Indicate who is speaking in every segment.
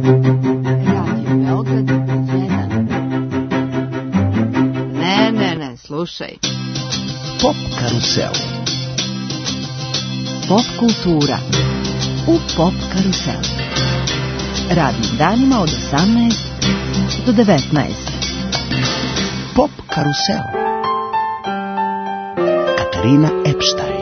Speaker 1: Beograd 1. Ne, slušaj.
Speaker 2: Pop karusel.
Speaker 1: Pop kultura u Pop karuselu. Radnim danima od 18 do 19.
Speaker 2: Pop karusel. Katarina Epstein.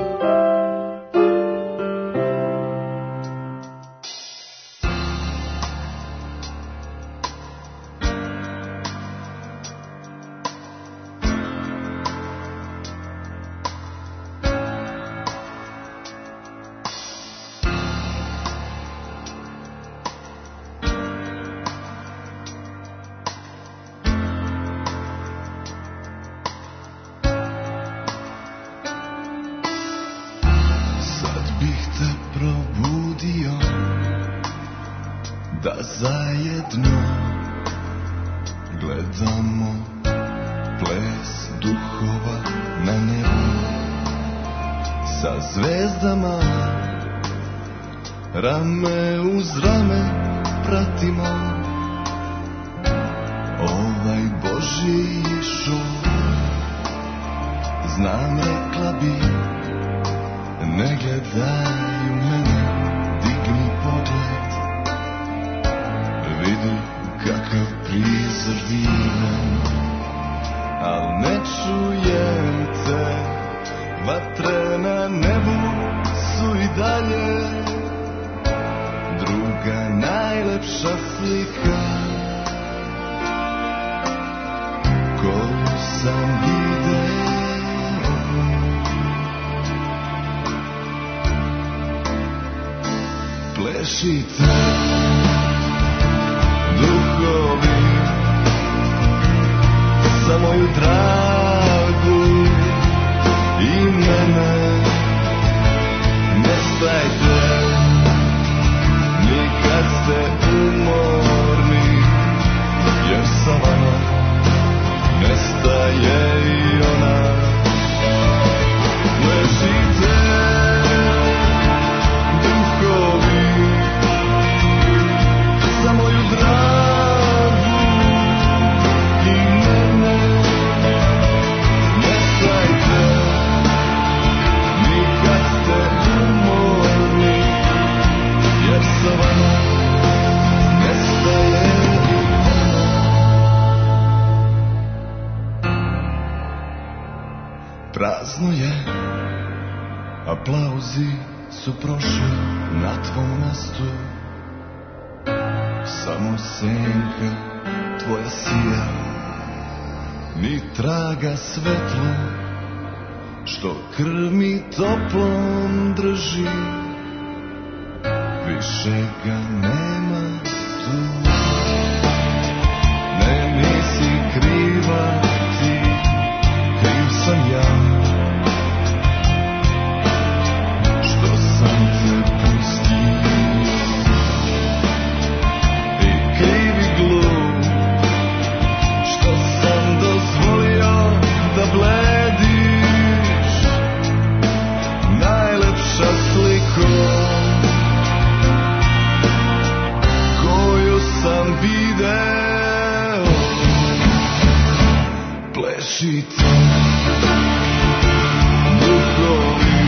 Speaker 3: Rame uz rame pratimo ovaj Božji šov. Znam, rekla bi, ne gledaj u mene, digni pogled, vidi kakav prizor divan, al ne čujem te, vatre na nebu su i dalje. Druga najlepša slika koju sam video. Plešite duhovi za moju dragu i mene. Ne stajte kad ste umorni, jer sa vama nestaje i ona. Ležite duhovi za moju dragu i mene. Ne stajte ni kad ste umorni, jer sa vama nestaje i ona. Prazno je, aplauzi su prošli na tvom mestu. Samo senka tvoja sija, ni traga svetla, što krv mi toplom drži. Više ga nema tu. Ne, nisi kriva ti, kriv sam ja, što sam te pustio. I kriv i glup, što sam dozvolio da blediš. Najlepša sliko sam video. Plešite duhovi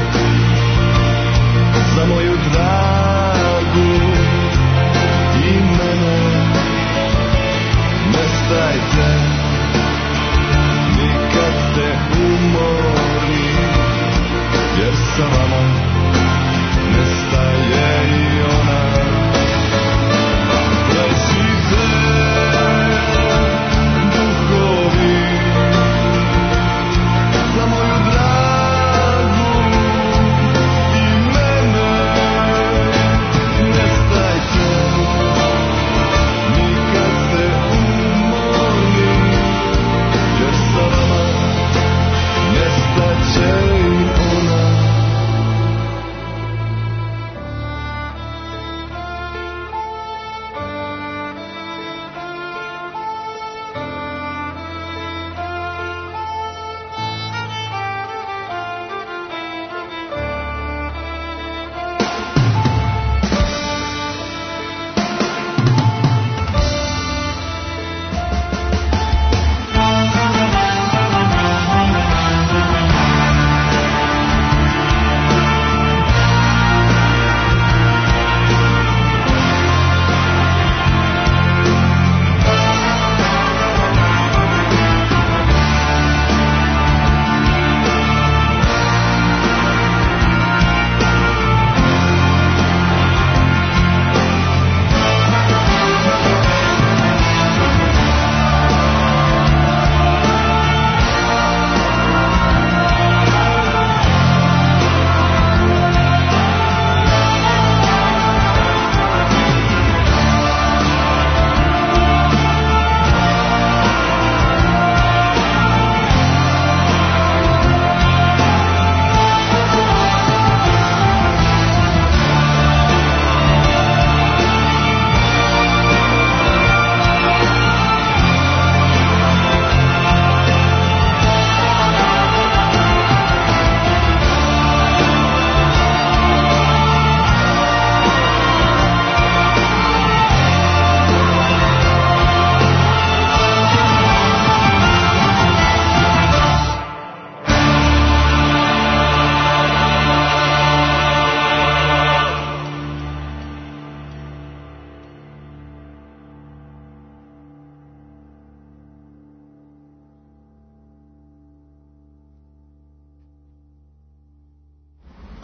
Speaker 3: za moju dragu i mene. Ne stajte ni kad ste umorni, jer sa vama nestaje i ona.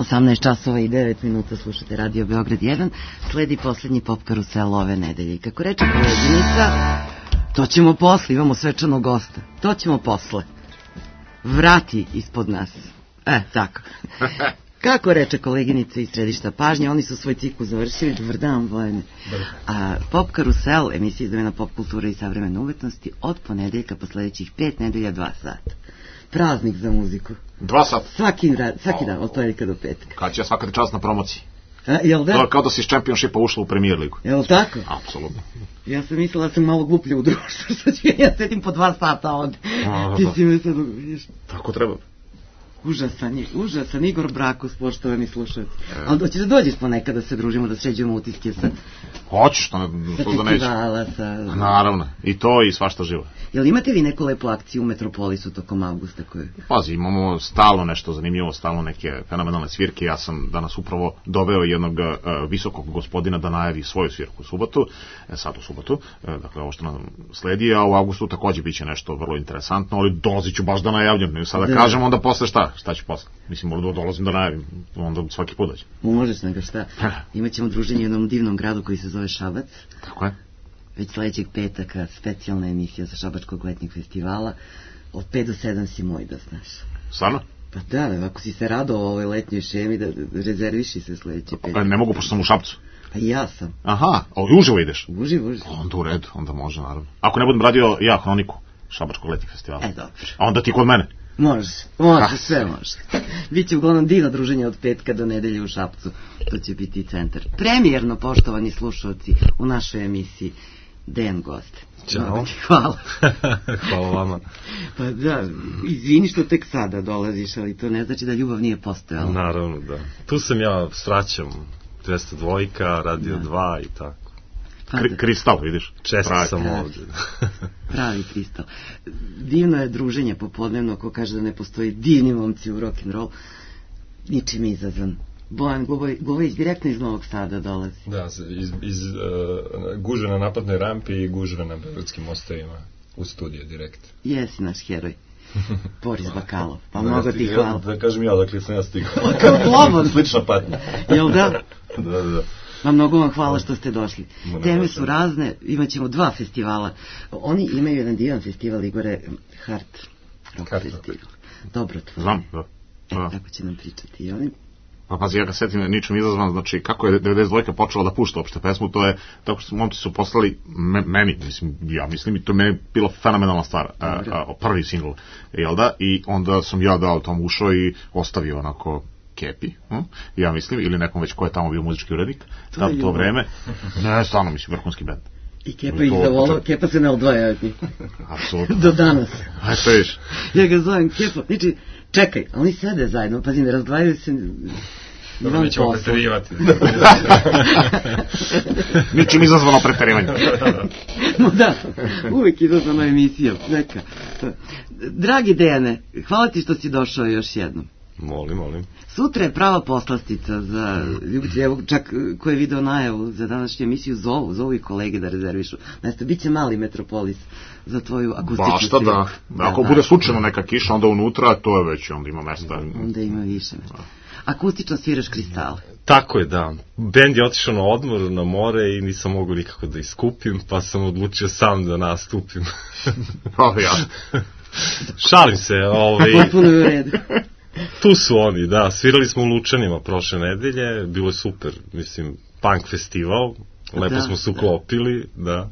Speaker 1: 18 časova i 9 minuta slušate Radio Beograd 1. Sledi poslednji pop karusel ove nedelje. I kako reče koleginica, to ćemo posle, imamo svečanog gosta. To ćemo posle. Vrati ispod nas. Tako. Kako reče koleginica iz središta pažnje, oni su svoj ciklus završili. Dobar dan, Vojene. A Pop karusel, emisija izdvojena pop kulture i savremene umetnosti, od ponedeljka po sledećih 5 nedelja 2 sata. Praznik za muziku.
Speaker 4: 2 sata?
Speaker 1: Svaki dan, od ponedeljka do petka.
Speaker 4: Kad će svaka čast na promociji.
Speaker 1: Jel da?
Speaker 4: To je kao da si iz Championshipa ušla u Premier ligu.
Speaker 1: Jel tako?
Speaker 4: Apsolutno.
Speaker 1: Ja sam mislila da sam malo gluplja u društvu, što ću ja sedim po 2 sata ovde. Ti si me sad vidiš.
Speaker 4: Tako treba.
Speaker 1: Užasan Igor Brakus, poštovani slušalci. Ali hoćeš da dođeš ponekad da se družimo, da sređujemo utiske sa...
Speaker 4: Hoćeš, što da neće. Naravno, i to i svašta živo.
Speaker 1: Jel imate vi neku lepu akciju u Metropolisu tokom avgusta koju?
Speaker 4: Pazi, imamo stalno nešto zanimljivo, stalno neke fenomenalne svirke. Ja sam danas upravo doveo jednog visokog gospodina da najavi svoju svirku u subotu, sad u subotu, dakle ovo što nam sledi, a u avgustu takođe biće nešto vrlo interesantno, ali dolazit ću baš da najavljam, sada kažem, onda posle šta ću posle? Mislim, možda dolazim da najavim, onda svaki put dođem.
Speaker 1: Možeš nego šta. Imaćemo druženje u jednom divnom gradu koji se zove Šabac.
Speaker 4: Tako je.
Speaker 1: Već sledećeg petaka specijalna emisija sa Šabačkog letnjeg festivala. Od 5 do 7 si moj, da znaš.
Speaker 4: Stvarno?
Speaker 1: Pa da, ako si se radao o ovoj letnjoj šemi, da rezerviši se sledeći petak.
Speaker 4: Ne mogu, pošto sam u Šapcu.
Speaker 1: Pa i ja sam.
Speaker 4: Aha, uživo ideš?
Speaker 1: Uživo.
Speaker 4: Onda u redu, onda može, naravno. Ako ne budem radio ja hroniku Šabačkog letnjeg festivala.
Speaker 1: Dobro.
Speaker 4: A onda ti kod mene?
Speaker 1: Može, sve može. Biće uglavnom divno druženje od petka do nedelje u Šapcu. To će biti centar. Premijerno, poštovani slušalci, u našoj emisiji Dejan Goste.
Speaker 5: Ćao.
Speaker 1: Hvala.
Speaker 5: Hvala vama.
Speaker 1: Pa da, izvini što tek sada dolaziš, ali to ne znači da ljubav nije postojala.
Speaker 5: Naravno, da. Tu sam ja, svraćam 202, Radio 2 i tako.
Speaker 4: Kristal, vidiš?
Speaker 5: Često sam ovdje.
Speaker 1: Pravi kristal. Divno je druženje popodnevno, ko kaže da ne postoji divni momci u rock'n'roll, ničim izazvan. Bojan Gubović direktno iz Novog Sada dolazi.
Speaker 5: Da, iz gužve na naplatnoj rampi i gužve na Beogradskim mostovima u studiju direkt.
Speaker 1: Jesi naš heroj. Boris Bakalov, pa mnogo ti hvala.
Speaker 5: Da kažem ja, dakle sam ja stigao.
Speaker 1: Kao slobodno.
Speaker 5: Slična patnja.
Speaker 1: Jel da?
Speaker 5: Da.
Speaker 1: Ma mnogo vam hvala što ste došli. Teme su razne, imaćemo 2 festivala. Oni imaju jedan divan festival, Igore, Hart Rock Festival. Dobrotvorni.
Speaker 4: Znam, da.
Speaker 1: Tako će nam pričati i oni.
Speaker 4: Pa pazi, ja ga setim ničem izazvan, znači kako je 92 počela da pušta uopšte pesmu, to je, tako što momci su poslali meni, ja mislim i to je meni bila fenomenalna stvar, prvi singl, jel da, i onda sam ja dao tom ušao i ostavio onako Kepi, ja mislim, ili nekom već ko je tamo bio muzički urednik, to vreme, ne, stvarno mislim, vrhunski band.
Speaker 1: I Kepa ih zavolao, Kepa se ne odvaja od njih.
Speaker 4: Apsolutno.
Speaker 1: Do danas.
Speaker 4: Aj, što viš?
Speaker 1: Ja ga zovem Kepa, znači, čekaj, oni sede zajedno, pazi, ne razdvajaju se...
Speaker 5: Dobro, mi ćemo preterivati.
Speaker 4: Ničim izazvano preterivanje.
Speaker 1: No da, uvijek izazvana emisija, neka. Dragi Dejane, hvala ti što si došao još jednom.
Speaker 5: Molim.
Speaker 1: Sutra je prava poslastica za ljubitelje, evo čak ko je video najavu za današnju emisiju, zovu i kolege da rezervišu. Mesto, bit će mali Metropolis za tvoju akustičnu
Speaker 4: svirku. Bašta da. Ako bude slučajno neka kiša, onda unutra, to je već, onda ima mesta.
Speaker 1: Onda ima više mesta. Akustično sviraš Kristale.
Speaker 5: Tako je, da. Bend je otišao na odmor, na more i nisam mogao nikako da iskupim, pa sam odlučio sam da nastupim.
Speaker 4: Ja.
Speaker 5: Šalim se.
Speaker 1: Potpuno je u redu.
Speaker 5: Tu su oni, da. Svirali smo u Lučanima prošle nedelje, bilo je super, mislim, punk festival, lepo smo se uklopili, da.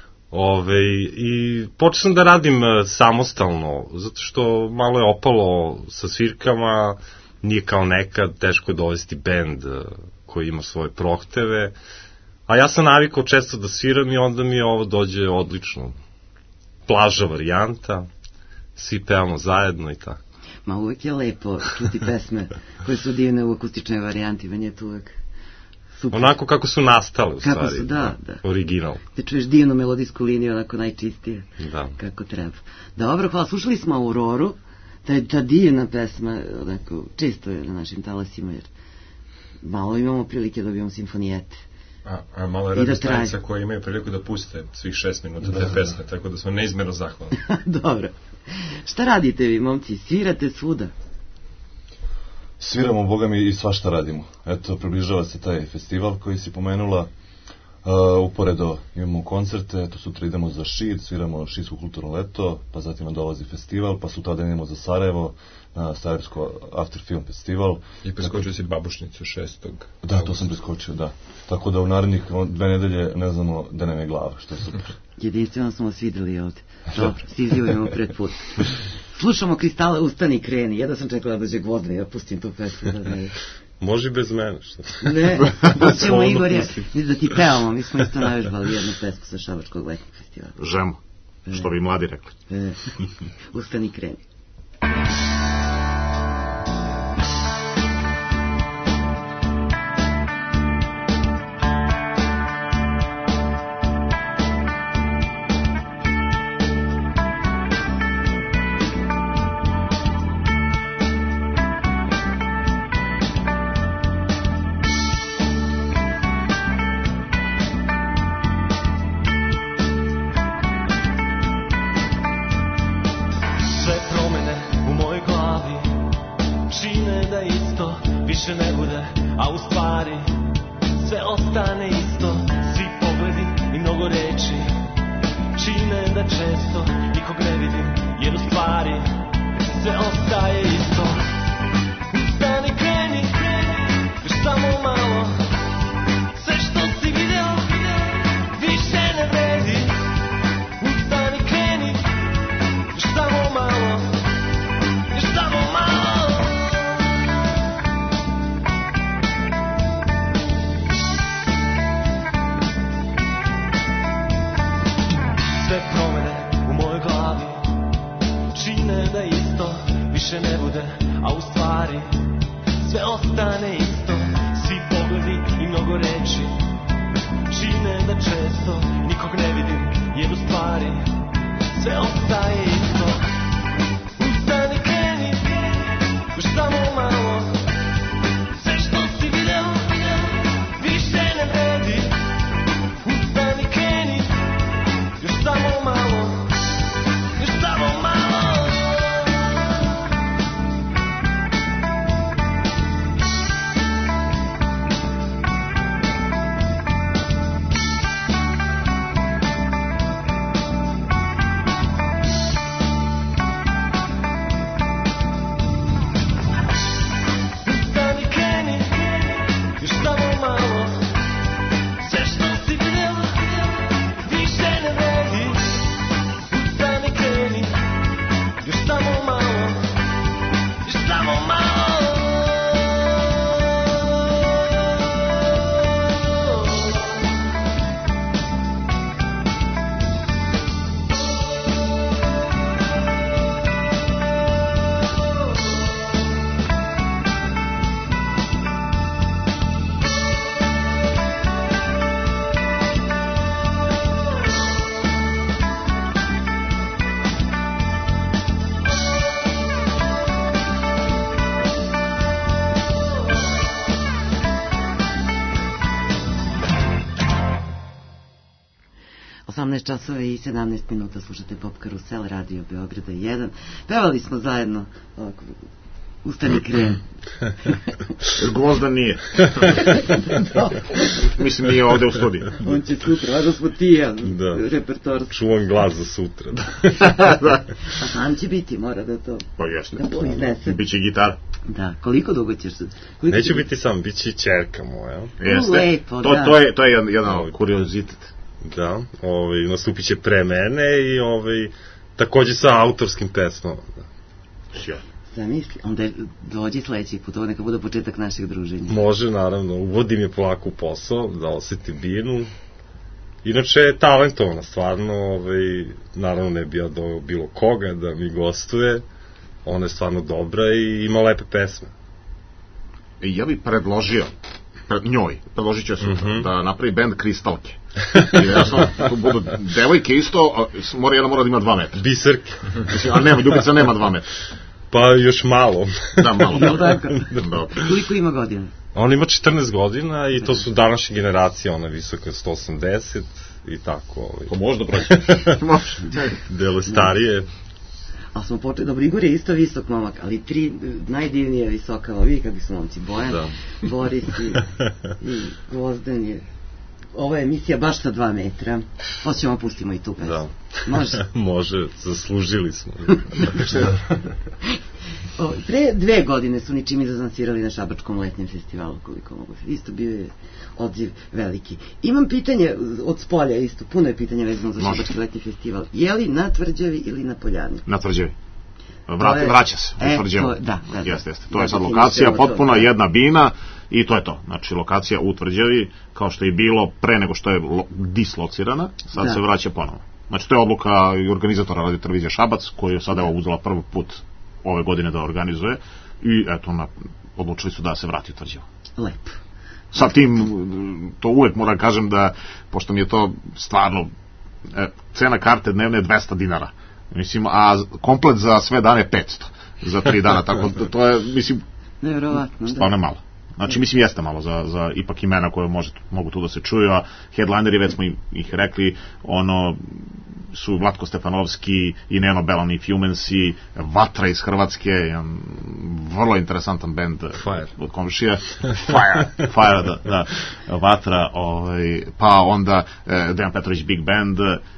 Speaker 5: I počeo sam da radim samostalno, zato što malo je opalo sa svirkama, nije kao nekad, teško je dovesti bend koji ima svoje prohteve, a ja sam navikao često da sviram i onda mi ovo dođe odlično. Plaža varijanta, svi pevamo zajedno i tako.
Speaker 1: Ma uvek je lepo čuti pesme koje su divne u akustičnoj varijanti, meni je to uvek super.
Speaker 5: Onako kako su nastale u
Speaker 1: kako
Speaker 5: stvari.
Speaker 1: Su, da.
Speaker 5: Original.
Speaker 1: Te čuješ divnu melodijsku liniju, onako najčistije.
Speaker 5: Da.
Speaker 1: Kako treba. Dobro, hvala. Slušali smo Auroru, ta divna pesma, onako, čisto je na našim talasima, jer malo imamo prilike da dobijemo simfonijete.
Speaker 5: A malo je radio stanica koje imaju priliku da puste svih 6 minuta te pesme, tako da smo neizmjerno zahvalni.
Speaker 1: Dobro. Šta radite vi, momci? Svirate svuda?
Speaker 3: Sviramo, boga mi, i svašta radimo. Eto, približava se taj festival koji si pomenula. Uporedo imamo koncerte, eto sutra idemo za Šid, sviramo Šidsko kulturno leto, pa zatim nam dolazi festival, pa sutra idemo za Sarajevo, na Sarajevsko After Film festival.
Speaker 6: I preskočio si Babušnicu 6.
Speaker 3: Da, to sam preskočio, da. Tako da u narednih 2 nedelje ne znamo da nam je glava, što je super.
Speaker 1: Jedinstveno smo vas videli ovde. Dobro, stizivujemo pred put. Slušamo Kristale, ustani i kreni. Jedno sam čekala da dođe Gvozden, ja pustim tu pesmu.
Speaker 5: Može bez mene, što?
Speaker 1: Ne, pućemo Igorja, da ti pevamo, mi smo isto navežbali jednu pesmu sa Šabačkog letnjeg festivala.
Speaker 4: Žemo, što bi mladi rekli.
Speaker 1: Ustani i kreni. Časove i 17 minuta slušate Pop Karusel, Radio Beograda 1. Pevali smo zajedno ovako, Ustani kreni.
Speaker 4: Gvozdan nije. Mislim, nije ovde u studiju.
Speaker 1: On će sutra, važno smo ti ja, repertor.
Speaker 5: Čuvam glas za sutra.
Speaker 1: A sam će biti, mora da to...
Speaker 4: Pa jeste.
Speaker 1: Da iznese.
Speaker 4: Biće gitara.
Speaker 1: Da, koliko dugo ćeš...
Speaker 5: Neće biti sam, bit će čerka moja.
Speaker 4: Jeste.
Speaker 1: Lepo, da.
Speaker 4: To je jedan kuriozitet.
Speaker 5: Da, nastupit će pre mene i takođe sa autorskim pesmama.
Speaker 4: Sjajno.
Speaker 1: Zamisli, onda dođi sledeći put, ovo neka bude početak našeg druženja.
Speaker 5: Može, naravno, uvodim je polako u posao, da oseti binu. Inače je talentovana, stvarno, naravno ne bi ja doveo bilo koga da mi gostuje, ona je stvarno dobra i ima lepe pesme.
Speaker 4: Ja bih predložio, predložit ću da napravi band Kristalke. Tu budu devojke isto, jedna mora da ima 2 metra.
Speaker 5: Biserke.
Speaker 4: A nema, Ljubica nema 2 metra.
Speaker 5: Pa još malo.
Speaker 4: Da, malo.
Speaker 1: Koliko ima godina?
Speaker 5: On ima 14 godina i to su današnje generacije, ona je visoka 180 i tako.
Speaker 4: To možda proći.
Speaker 5: Delo starije.
Speaker 1: Ali smo počeli, dobro, Igor je isto visok momak, ali 3 najdivnije visoka, vidi kakvi su momci, Bojan, Boris i Gvozden je. Ovo je emisija baš sa 2 metra. Hoćemo pustimo i tu pesmu.
Speaker 5: Da.
Speaker 1: Može?
Speaker 5: Može, zaslužili smo.
Speaker 1: Pre 2 godine su ničim izazvansirali na Šabačkom letnjem festivalu, koliko mogu se. Isto bio je odziv veliki. Imam pitanje od spolja isto, puno je pitanja vezano za Šabački letnji festival. Je li na Tvrđavi ili na Poljani?
Speaker 4: Na Tvrđavi. Vraća se u Tvrđavu.
Speaker 1: Da.
Speaker 4: Jeste. To je sad lokacija, potpuno jedna bina i to je to. Znači, lokacija u Tvrđavi, kao što je bilo pre nego što je dislocirana, sad se vraća ponovo. Znači, to je odluka i organizatora Radio Televizije Šabac, koju je sad uzela prvi put ove godine da organizuje i eto, odlučili su da se vrati u Tvrđavu.
Speaker 1: Lepo.
Speaker 4: Sa tim, to uvek moram kažem da, pošto mi je to stvarno, cena karte dnevne je 200 dinara. Mislim, a komplet za sve dane je 500 za 3 dana, tako da to je, mislim,
Speaker 1: nevjerovatno,
Speaker 4: stvarno malo. Znači, mislim, jeste malo za ipak imena koje mogu tu da se čuju, a headlineri, već smo ih rekli, su Vlatko Stefanovski i Neno Belan i Fumensi, Vatra iz Hrvatske, vrlo interesantan bend od komšija. Fire, da, Vatra, pa onda Dejan Petrović Big Band,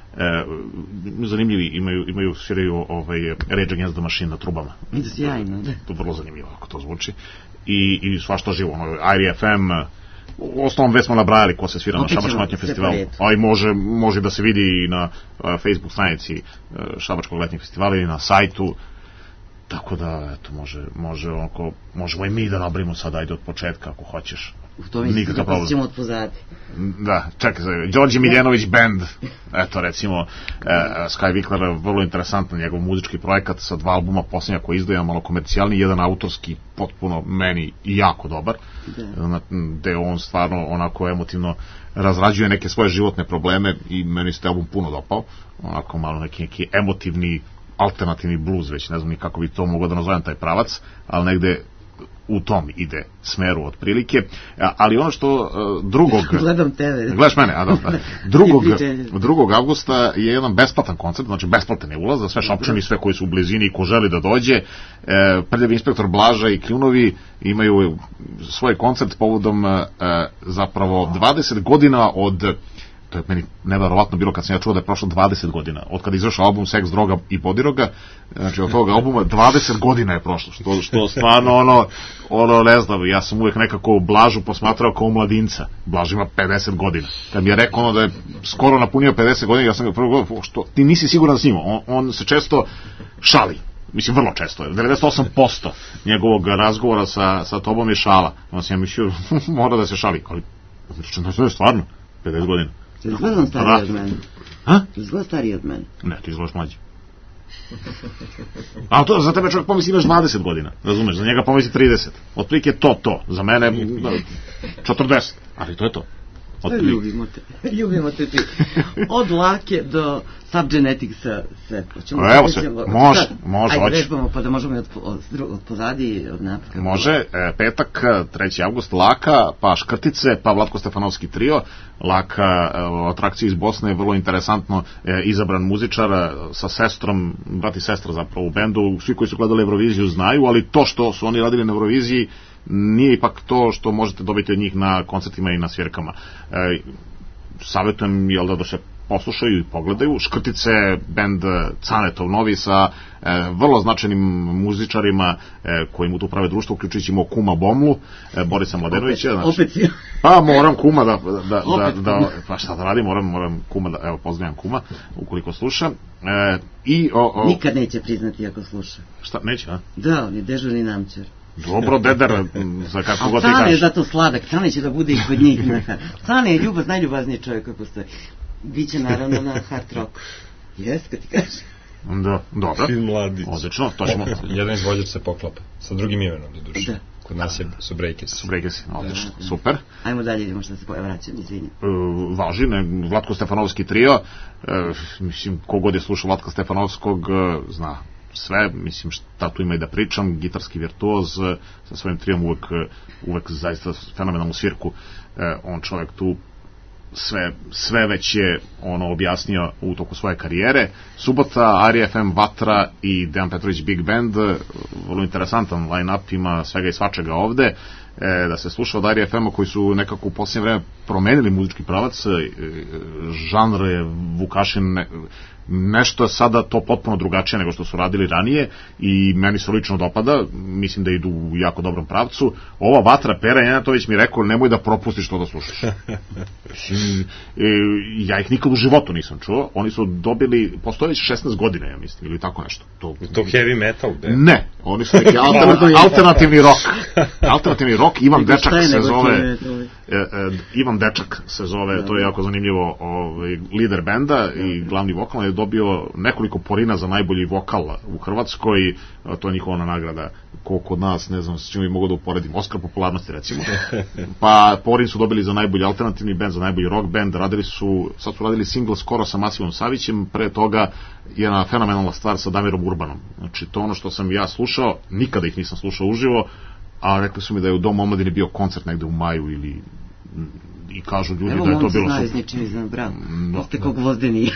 Speaker 4: zanimljivi, sviraju Rage Against the Machine na trubama.
Speaker 1: Sjajno, da.
Speaker 4: To je vrlo zanimljivo, ako to zvuči. I svašta živo, IRFM, u osnovom već smo nabrajali ko se svira na Šabačkom letnjem festivalu, a i može da se vidi i na Facebook stranici Šabačkog letnjeg festivala i na sajtu, tako da eto, možemo i mi da nabrimo sad, ajde od početka ako hoćeš.
Speaker 1: To mi se da ćemo od pozadi.
Speaker 4: Da, čekaj, Đorđe Miljenović Band, eto recimo Sky Vikler, vrlo interesantan njegov muzički projekat sa 2 albuma posljednja koji izdaje, malo komercijalni, jedan autorski, potpuno meni i jako dobar, gde on stvarno onako emotivno razrađuje neke svoje životne probleme i meni se taj album puno dopao, onako malo neki emotivni alternativni blues, već ne znam ni kako bi to mogao da nazovem taj pravac, ali negde u tom ide smeru otprilike, ali ono što drugog...
Speaker 1: Gledam tebe.
Speaker 4: Gledaš mene, a da. 2. avgusta je jedan besplatan koncert, znači besplatan je ulaz za sve Šapčani, sve koji su u blizini i ko želi da dođe. Prljavi inspektor Blaža i Kljunovi imaju svoj koncert povodom zapravo 20 godina od... To je meni neverovatno bilo kad sam ja čuo da je prošlo 20 godina. Od kada je izašao album Seks, droga i Bodiroga, znači od toga albuma 20 godina je prošlo, što stvarno ne znam, ja sam uvek nekako Blažu posmatrao kao mladinca. Blaž ima 50 godina. Kad mi je rekao da je skoro napunio 50 godina, ja sam ga prvo govorio, što ti nisi siguran s njim, on se često šali. Mislim, vrlo često. 98% njegovog razgovora sa tobom je šala. On sam ja mislio, mora da se šali. Ali, to je stvarno 50 godina.
Speaker 1: Izgleda on stariji od mene. Izgleda stariji od mene.
Speaker 4: Ne, ti izgledaš mlađi. A to za tebe čovjek pomisli imaš 20 godina, razumeš, za njega pomisli 30. Otprilike to, za mene 40, ali to je to.
Speaker 1: Ljubimo te ti. Od Lake do Subgeneticsa sve.
Speaker 4: Evo sve, može.
Speaker 1: Ajde, vežbamo pa da možemo od pozadi i od napred.
Speaker 4: Može, petak, 3. avgust, Laka, pa Škrtice, pa Vlatko Stefanovski trio. Laka, atrakcija iz Bosne, je vrlo interesantno izabran muzičar sa sestrom, brat i sestra zapravo u bendu. Svi koji su gledali Euroviziju znaju, ali to što su oni radili na Euroviziji nije ipak to što možete dobiti od njih na koncertima i na svirkama. Savjetujem da se poslušaju i pogledaju. Škrtice, bend Canetov novi sa vrlo značajnim muzičarima koji mu tu prave društvo, uključujući mu Kuma Bomlu, Borisa Mladenovića.
Speaker 1: Opet si.
Speaker 4: Pa moram Kuma pa šta da radim, moram Kuma da, evo, pozdravljam Kuma, ukoliko sluša.
Speaker 1: Nikad neće priznati ako sluša.
Speaker 4: Šta, neće, a?
Speaker 1: Da, on je dežurni namčar.
Speaker 4: Dobro, deder, za kako god ti kažeš.
Speaker 1: Cane je zato sladak, Cane će da bude i kod njih. Cane je najljubazniji čovjek koji postoji. Biće naravno na hard rock. Jes, kad ti kažeš.
Speaker 4: Da, dobro.
Speaker 6: Fin mladi.
Speaker 4: Odlično, to ćemo.
Speaker 6: Jedan izvođač se poklapa, sa drugim imenom, do duše.
Speaker 1: Da.
Speaker 6: Kod nas su Breakers.
Speaker 4: Su Breakers, odlično, super.
Speaker 1: Ajmo dalje, idemo što se vraćam, izvinjam.
Speaker 4: Važi, Vlatko Stefanovski trio, mislim, kogod je slušao Vlatka Stefanovskog, zna sve, mislim, šta tu ima i da pričam, gitarski virtuoz, sa svojim trijom uvek zaista fenomenalnu svirku, on čovjek tu sve već je objasnio u toku svoje karijere. Subota, Arija FM, Vatra i Dejan Petrović Big Band, vrlo interesantan line-up, ima svega i svačega ovde. Da se sluša od Arija FM-a koji su nekako u posljednje vreme promenili muzički pravac, žanr je Vukašin nešto sada to potpuno drugačije nego što su radili ranije i meni se lično dopada, mislim da idu u jako dobrom pravcu. Ova Vatra, Pera Janjatović mi rekao nemoj da propustiš to da slušaš. Ja ih nikad u životu nisam čuo, oni su dobili, postoje već 16 godina, ja mislim, ili tako nešto.
Speaker 5: To heavy metal?
Speaker 4: Ne, oni su neki alternativni rock, Ivan Dečak se zove, Ivan Dečak se zove, to je jako zanimljivo, lider benda i glavni vokal, je dobio nekoliko porina za najbolji vokal u Hrvatskoj, to je njihova nagrada, ko kod nas, ne znam s čim bi mogu da uporedim, Oskar popularnosti recimo, pa porin su dobili za najbolji alternativni band, za najbolji rock band, sad su radili single skoro sa Masivom Savićem, pre toga jedna fenomenalna stvar sa Damirom Urbanom, znači to ono što sam ja slušao, nikada ih nisam slušao uživo, a rekli su mi da je u Domu omladine bio koncert negde u maju ili i kažu ljudi da je to bilo super.
Speaker 1: Evo, on se ničim iznad, bravo. Jeste kao Gvozdeni.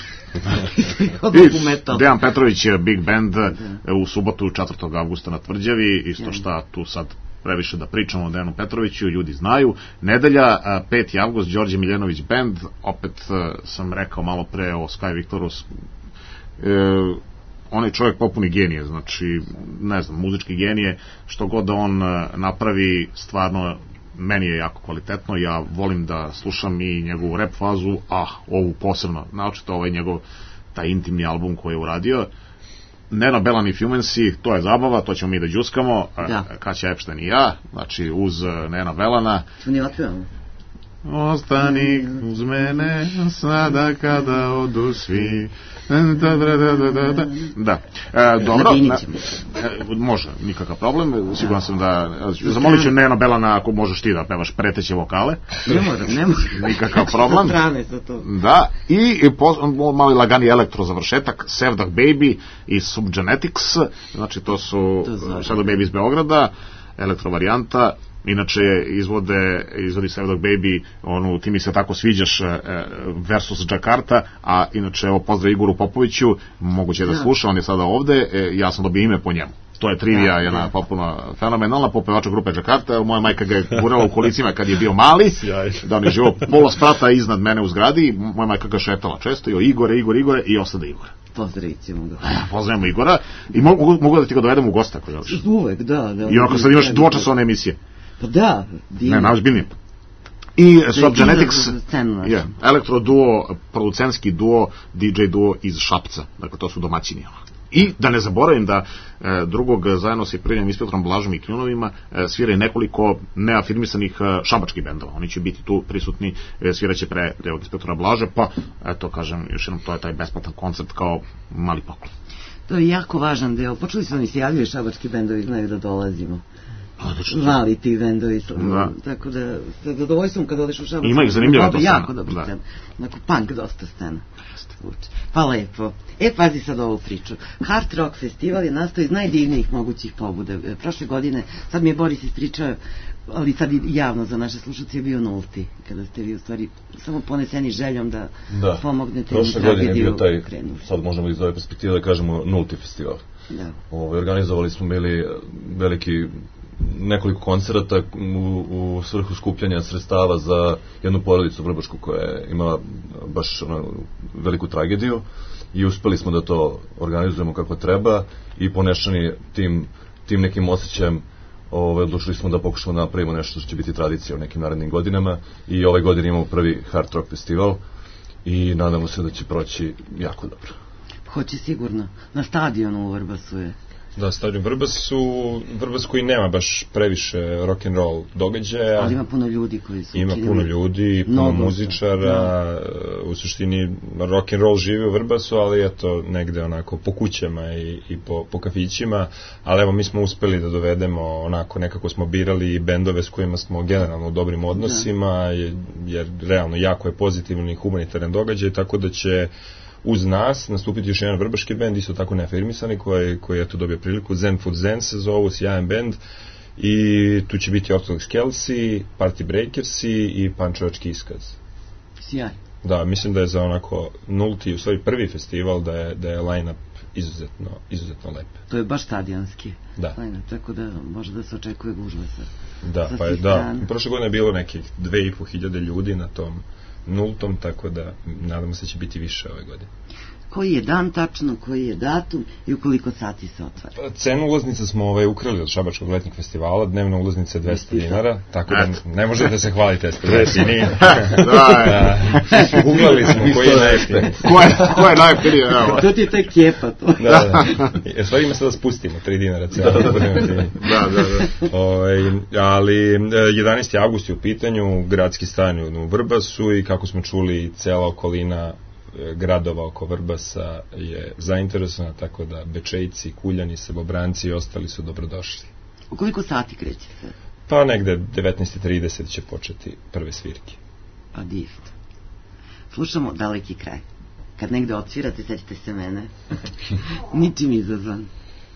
Speaker 4: Dejan Petrović je Big Band u subotu 4. avgusta na Tvrđavi, isto šta tu sad previše da pričamo o Dejanu Petroviću, ljudi znaju. Nedelja, 5. avgust, Đorđe Miljenović Band, opet sam rekao malo pre o Sky Victoru, on je čovjek popuni genije, znači, ne znam, muzički genije, što god da on napravi, stvarno meni je jako kvalitetno, ja volim da slušam i njegovu rap fazu, ovu posebno, naočito ovaj njegov taj intimni album koji je uradio. Nena Belan i Fumensi, to je zabava, to ćemo mi da džuskamo, Kaća Epštajn i ja, znači uz Nena Belana.
Speaker 1: To nije otpevamo.
Speaker 4: Ostani uz mene sada kada odu svi. Da. Dobro. Može, nikakav problem. Siguran sam da zamolit ću Nena Belana ako možeš ti da pevaš preteće vokale.
Speaker 1: Ne može.
Speaker 4: Nikakav problem. Da. I mali lagani elektro završetak, Sevdah Baby i Subgenetics. Znači to su Sevdah Baby iz Beograda, elektro varijanta. Inače izvodi Sevdah Baby ti mi se tako sviđaš versus Jakarta, a inače pozdrav Igoru Popoviću, moguće da sluša, on je sada ovde, ja sam dobio ime po njemu. To je trivija, jedna popuno fenomenalna, popevača grupe Jakarta, moja majka ga je gurala u kolicima kad je bio mali, da on je živo pola sprata iznad mene u zgradi, moja majka ga šetala često, Igore i osada Igora.
Speaker 1: Pozdravit ćemo ga.
Speaker 4: Pozdravimo Igora i mogu da ti ga dovedem u gosta ako želiš.
Speaker 1: Uvek, da.
Speaker 4: I onako sad imaš dvočasovne emisije.
Speaker 1: Pa da, divno.
Speaker 4: Ne, najozbiljnije. I Subgenetics, elektro duo, producentski duo, DJ duo iz Šapca, dakle to su domaćini. I da ne zaboravim da drugog zajedno sa prvim inspektorom Blažom i Kljunovima svira i nekoliko neafirmisanih šabačkih bendova. Oni će biti tu prisutni, sviraće pre inspektora Blaže, pa eto kažem još jednom, to je taj besplatan koncert kao mali poklon.
Speaker 1: To je jako važan deo. Počeli su oni se javljaju šabački bendovi, znaju da dolazimo. Mali ti bendovi, tako da sa zadovoljstvom kad odeš u Šabac.
Speaker 4: Ima ih zanimljiva
Speaker 1: scena. Jako dobra scena. Onako punk dosta scena. Pa lepo. Pazi sad ovu priču. Hard Rock festival je nastao iz najdivnijih mogućih pobuda. Prošle godine, sad mi je Boris ispričao, ali sad i javno za naše slušalce, je bio nulti, kada ste vi u stvari samo poneseni željom da pomognete
Speaker 3: prošle godine je bio taj, sad možemo iz ove perspektive da kažemo nulti festival. Organizovali smo bili veliki nekoliko koncerata u svrhu skupljanja sredstava za jednu porodicu vrbašku koja je imala baš veliku tragediju i uspeli smo da to organizujemo kako treba i ponešani tim nekim osjećajem odlučili smo da pokušamo da napravimo nešto što će biti tradicija u nekim narednim godinama i ove godine imamo prvi Hard Rock festival i nadamo se da će proći jako dobro.
Speaker 1: Hoće sigurno. Na stadionu u Vrbasu je.
Speaker 6: Da, stadion Vrbas koji nema baš previše rock'n'roll događaja.
Speaker 1: Ali ima puno ljudi koji su
Speaker 6: Ima puno ljudi, puno muzičara, u suštini rock'n'roll živi u Vrbasu, ali eto negde onako po kućama i po kafićima, ali evo mi smo uspeli da dovedemo onako, nekako smo birali bendove s kojima smo generalno u dobrim odnosima, jer realno jako je pozitivni i humanitaran događaj, tako da će uz nas nastupiti još jedan vrbaški bend, isto tako neafirmisani, koji je tu dobio priliku, Zen Food Zen se zovu, sjajan bend, i tu će biti Orthodox Kelsey, Party Breakersi i Pančevački iskaz.
Speaker 1: Sjaj.
Speaker 6: Da, mislim da je za onako nulti, u stvari prvi festival, da je line-up izuzetno lep.
Speaker 1: To je baš stadionski.
Speaker 6: Da.
Speaker 1: Line-up, tako da može da se očekuje gužva sa
Speaker 6: prošle godine je bilo nekih 2500 ljudi na tom nultom, tako da nadamo se će biti više ove godine.
Speaker 1: Koji je dan tačno, koji je datum i u koliko sati se otvara?
Speaker 6: Cenu ulaznica smo ukrali od Šabačkog letnjeg festivala, dnevna ulaznica je 200 dinara, tako da ne možete da se hvalite jeftini. Uglali smo koji je najjeftiniji.
Speaker 4: Ko je najjeftiniji?
Speaker 1: To ti je taj kjepa to.
Speaker 6: Da. Stvari ima se da spustimo 3 dinara cijelo. Ali 11. avgust je u pitanju, gradski stan u Vrbasu i kako smo čuli cela okolina gradova oko Vrbasa je zainteresovana, tako da Bečejci, Kuljani, Sebobranci i ostali su dobrodošli.
Speaker 1: U koliko sati kreće se?
Speaker 6: Pa negde 19:30 će početi prve svirke.
Speaker 1: Pa divno. Slušamo Daleki kraj. Kad negde odsvirate, sećate se mene. Ničim izazvan.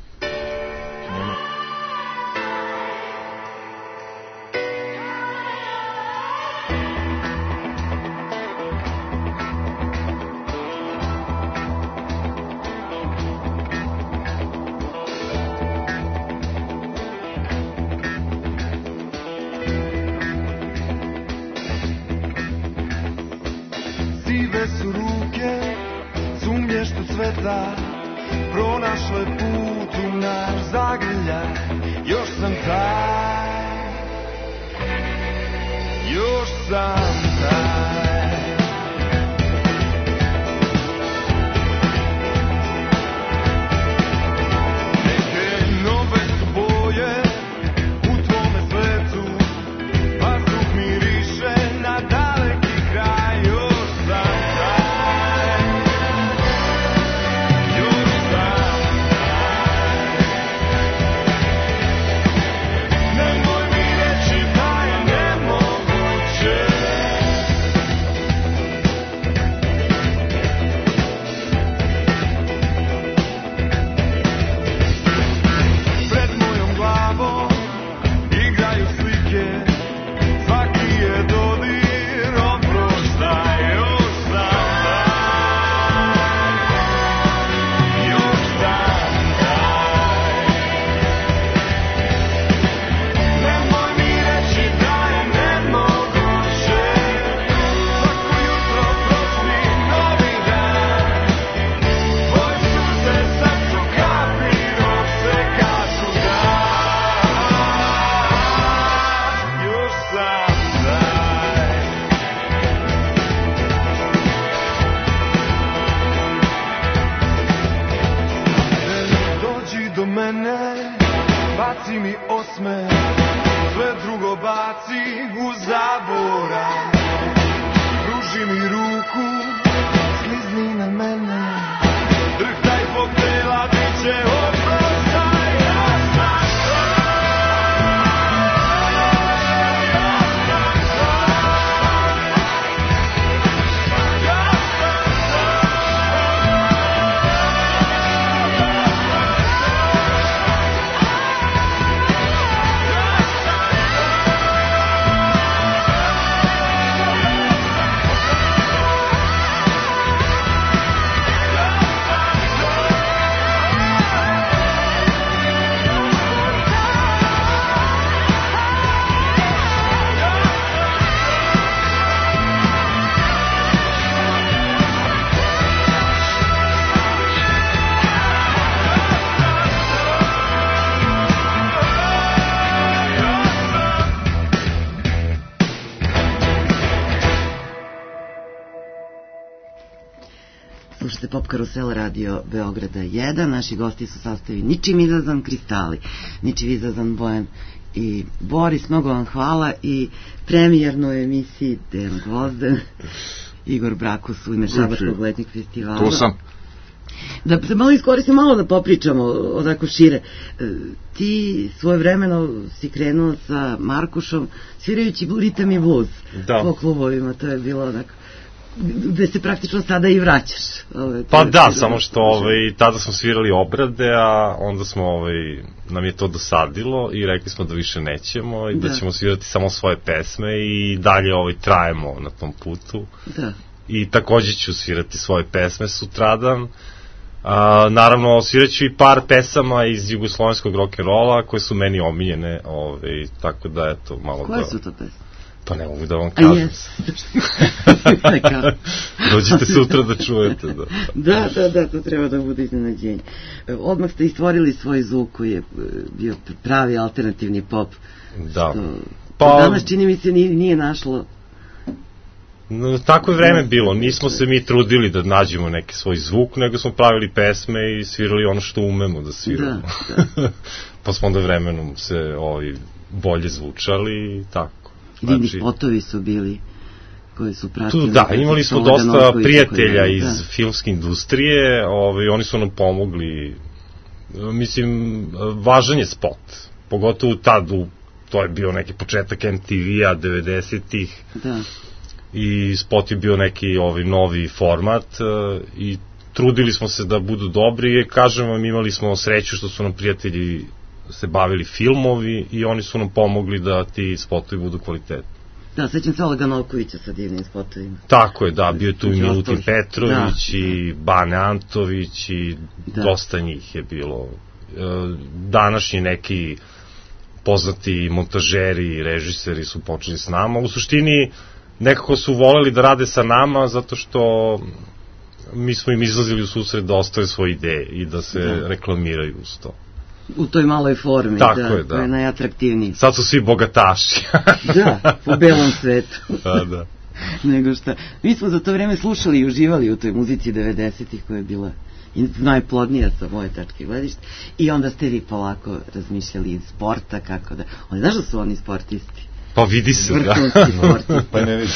Speaker 7: Pronašle put u naš zagrljaj. Još sam taj, još sam taj. Neke nove su boje u tvome svetu, vazduh miriše na daleki kraj. Još sam taj, još sam taj. Nemoj mi reći da je nemoguće. Pred mojom glavom igraju slike, svaki je dodir oproštaj. Još sam taj, još sam taj. Nemoj mi reći da je nemoguće. Svako jutro prošli novi dan, tvoje suze sad su kapi dok se kažu da. Još sam taj. Dođi do mene, baci mi osmeh, sve drugo baci u zaborav. Pruži mi ruku, slizni na mene, drhtaj fotelja, bit će oproštaj. Ja sam
Speaker 1: Slušajte Pop Karusel Radio Beograda 1. Naši gosti su sastavi ničim izazvan Kristali, ničim izazvan Bojan i Boris. Mnogo vam hvala i premijernoj emisiji Dejan Gvozden, Igor Brakus u ime Šabačkog letnjeg festivala.
Speaker 4: Tu sam.
Speaker 1: Da se malo iskoristimo, malo da popričamo odako šire. Ti svojevremeno si krenuo sa Markušom svirajući ritam i blues po klubovima, to je bilo onako gde se praktično sada i vraćaš.
Speaker 5: Pa da, samo što tada smo svirali obrade, a onda smo nam je to dosadilo i rekli smo da više nećemo i da ćemo svirati samo svoje pesme i dalje trajemo na tom putu.
Speaker 1: Da.
Speaker 5: I takođe ću svirati svoje pesme sutradan. Naravno, sviraću i par pesama iz jugoslovenskog rock'n'rolla koje su meni omiljene, tako da eto malo.
Speaker 1: Koje su to pesme?
Speaker 5: Pa ne mogu da vam kažem. Dođite sutra da čujete.
Speaker 1: Da, to treba da bude iznenađenje. Odmah ste istvorili svoj zvuk koji je bio pravi alternativni pop.
Speaker 5: Da.
Speaker 1: Danas čini mi se nije našlo.
Speaker 5: Tako je vreme bilo, nismo se mi trudili da nađemo neki svoj zvuk, nego smo pravili pesme i svirali ono što umemo da sviramo. Pa smo onda vremenom se bolje zvučali i tako.
Speaker 1: Divni spotovi su bili koji su pratili.
Speaker 5: Da, imali smo dosta prijatelja iz filmske industrije, oni su nam pomogli. Mislim, važan je spot, pogotovo tad, to je bio neki početak MTV-a 90-ih.
Speaker 1: Da.
Speaker 5: I spot je bio neki novi format i trudili smo se da budu dobri. Kažem vam, imali smo sreću što su nam prijatelji se bavili filmovi i oni su nam pomogli da ti spotovi budu kvalitetni.
Speaker 1: Da, sećam se Olga Novkovića sa divnim spotovima.
Speaker 5: Tako je, da, bio tu i Milutin Petrović i Bane Antović i dosta njih je bilo. Današnji neki poznati montažeri i režiseri su počeli s nama. U suštini nekako su voleli da rade sa nama zato što mi smo im izlazili u susret da ostave svoje ideje i da se reklamiraju uz to.
Speaker 1: U toj maloj formi,
Speaker 5: tako je,
Speaker 1: to je najatraktivniji.
Speaker 5: Sad su svi bogataši.
Speaker 1: Da, po belom svetu.
Speaker 5: Da.
Speaker 1: Nego šta. Mi smo za to vreme slušali i uživali u toj muzici 90-ih koja je bila najplodnija sa moje tačke gledišta i onda ste vi polako razmišljali iz sporta, kako da... Znaš da su oni sportisti?
Speaker 5: Pa vidi se,
Speaker 1: vrhunski sportisti.
Speaker 3: Pa ne vidi.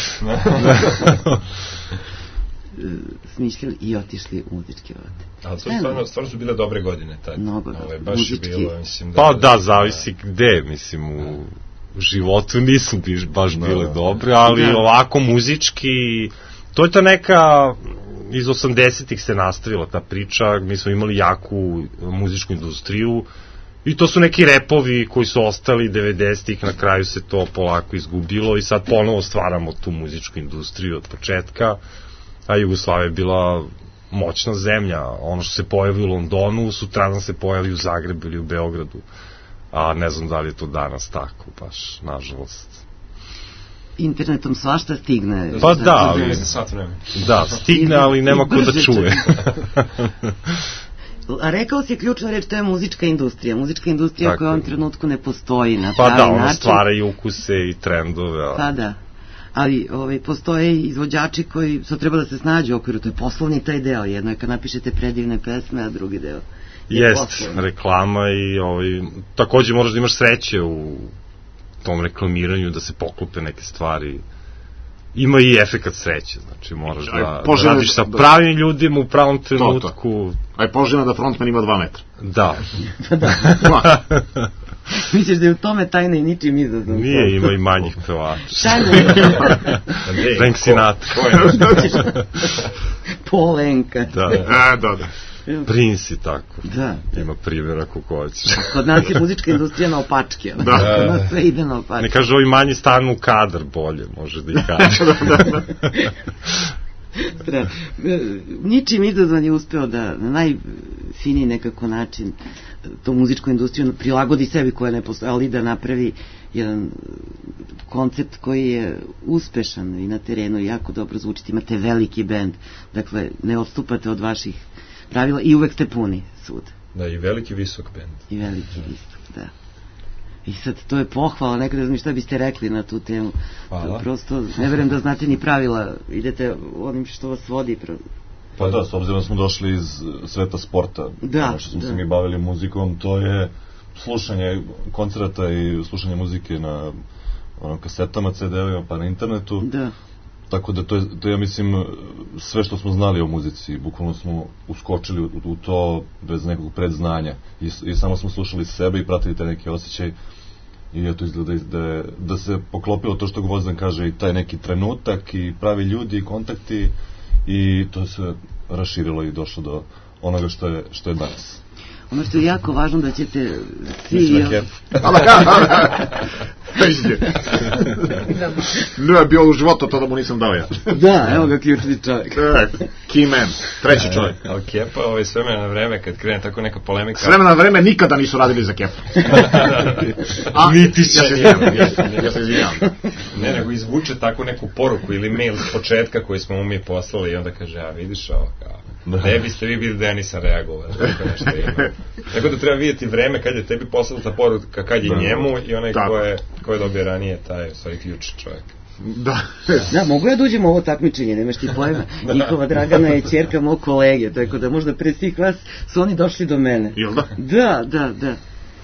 Speaker 1: Smišljali i otišli u muzičke vode.
Speaker 6: Ali stvarno su bile dobre godine tad.
Speaker 1: Mnogo,
Speaker 6: baš je bilo, mislim...
Speaker 5: Pa da, zavisi gde, mislim, u životu nisu baš bile dobre, ali ovako muzički, to je ta neka, iz 80-ih se nastavila ta priča, mi smo imali jaku muzičku industriju i to su neki repovi koji su ostali 90-ih, na kraju se to polako izgubilo i sad ponovo stvaramo tu muzičku industriju od početka, a Jugoslavija je bila moćna zemlja, ono što se pojavi u Londonu, sutradan se pojavi u Zagrebu ili u Beogradu, a ne znam da li je to danas tako, baš, nažalost.
Speaker 1: Internetom svašta stigne.
Speaker 5: Pa da, stigne, ali nema ko da čuje.
Speaker 1: A rekao si ključna reč, to je muzička industrija. Muzička industrija koja u ovom trenutku ne postoji na
Speaker 5: pravi
Speaker 1: način.
Speaker 5: Pa da, ona stvara i ukuse i trendove.
Speaker 1: Pa da. Ali postoje izvođači koji su treba da se snađu u okviru, to je poslovni taj deo, jedno je kad napišete predivne pesme, a drugi deo
Speaker 5: jest reklama i takođe moraš da imaš sreće u tom reklamiranju, da se poklope neke stvari. Ima i efekat sreće, znači moraš da radiš sa pravim ljudima u pravom trenutku.
Speaker 4: A je poželjno da frontman ima 2 metra.
Speaker 5: Da.
Speaker 1: Misliš da je u tome tajna i ničim izazvan?
Speaker 5: Nije, ima i manjih pevača.
Speaker 1: Frank
Speaker 5: Sinatra.
Speaker 1: Polenka.
Speaker 5: Da. Prince i tako.
Speaker 1: Da.
Speaker 5: Ima primjera kako hoćeš.
Speaker 1: Kod nas je muzička industrija na opačke. Kod nas sve ide na opačke.
Speaker 5: Ne kaže, ovi manji stanu u kadar bolje, može da i kaže.
Speaker 1: Ničim izazvan je uspeo da na najfiniji nekako način tu muzičku industriju prilagodi sebi koja ne postoji, ali da napravi jedan koncept koji je uspešan i na terenu i jako dobro zvučiti. Imate veliki bend, dakle ne odstupate od vaših pravila i uvek ste puni svud.
Speaker 6: Da, i veliki visok bend.
Speaker 1: I veliki visok, da. I sad, to je pohvala, nekada ne znam šta biste rekli na tu temu.
Speaker 6: Hvala.
Speaker 1: Prosto, ne verujem da znate ni pravila, idete onim što vas vodi.
Speaker 3: Pa da, s obzirom da smo došli iz sveta sporta, što smo se mi bavili muzikom, to je slušanje koncerata i slušanje muzike na kasetama, CD-ovima, pa na internetu.
Speaker 1: Da.
Speaker 3: Tako da to je, ja mislim, sve što smo znali o muzici, bukvalno smo uskočili u to bez nekog predznanja i samo smo slušali sebe i pratili te neke osjećaj i eto izgleda da se poklopilo to što Gvozdan kaže, i taj neki trenutak i pravi ljudi i kontakti, i to se raširilo i došlo do onoga što je danas.
Speaker 1: Ono što je jako važno da ćete svi...
Speaker 4: Ne je bio u životu, to da mu nisam dao ja.
Speaker 1: Da, evo ga ključni čovjek.
Speaker 4: Key man, treći čovjek.
Speaker 6: Ali Kepa, s vremena na vreme, kad krene tako neka polemika...
Speaker 4: S vremena na vreme nikada nisu radili za Kepu.
Speaker 5: Niti će.
Speaker 4: Ja se izvinjam.
Speaker 6: Ne, nego izvuče tako neku poruku ili mail s početka koji smo mu mi poslali i onda kaže, a vidiš ovo, kao, ne biste vi bili da ja nisam reagovao. Tako da treba vidjeti vreme kad je tebi poslala ta poruka, kad je njemu, i onaj ko je dobio ranije, taj je stvari ključni čovjek.
Speaker 1: Da, mogu ja da uđem u ovo takmičenje, nemaš ti pojma. Njihova Dragana je ćerka mog kolege, tako da možda pre svih vas su oni došli do mene.
Speaker 4: Jel da?
Speaker 1: Da.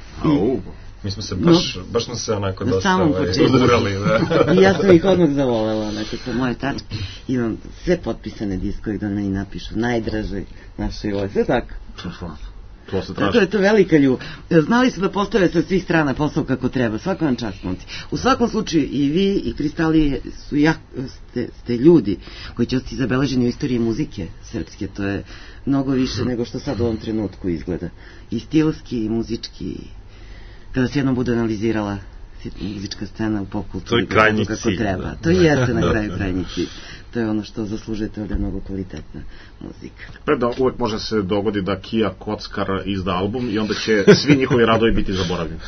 Speaker 6: Mi smo se baš smo se onako dosta
Speaker 1: urali. I ja sam ih odmah zavolela, onako po moje tačke. Imam sve potpisane diskovi da meni napišu, najdraže našoj ovoj, sve tako. Tako je to velika ljubav. Znali su da postave sa svih strana posao kako treba, svaka vam čast, momci. U svakom slučaju i vi i Kristalije ste ljudi koji će ostati zabeleženi u istoriji muzike srpske. To je mnogo više nego što sad u ovom trenutku izgleda. I stilski, i muzički. Kada se jednom bude analizirala muzička scena u pop kulturi,
Speaker 5: to je krajnji cilj.
Speaker 1: Treba. To jeste na kraju krajnji cilj. To je ono što zaslužujete, ovdje je mnogo kvalitetna muzika.
Speaker 4: Da, uvek može se dogodi da Kija Kockar izda album i onda će svi njihovi radovi biti zaboravljeni.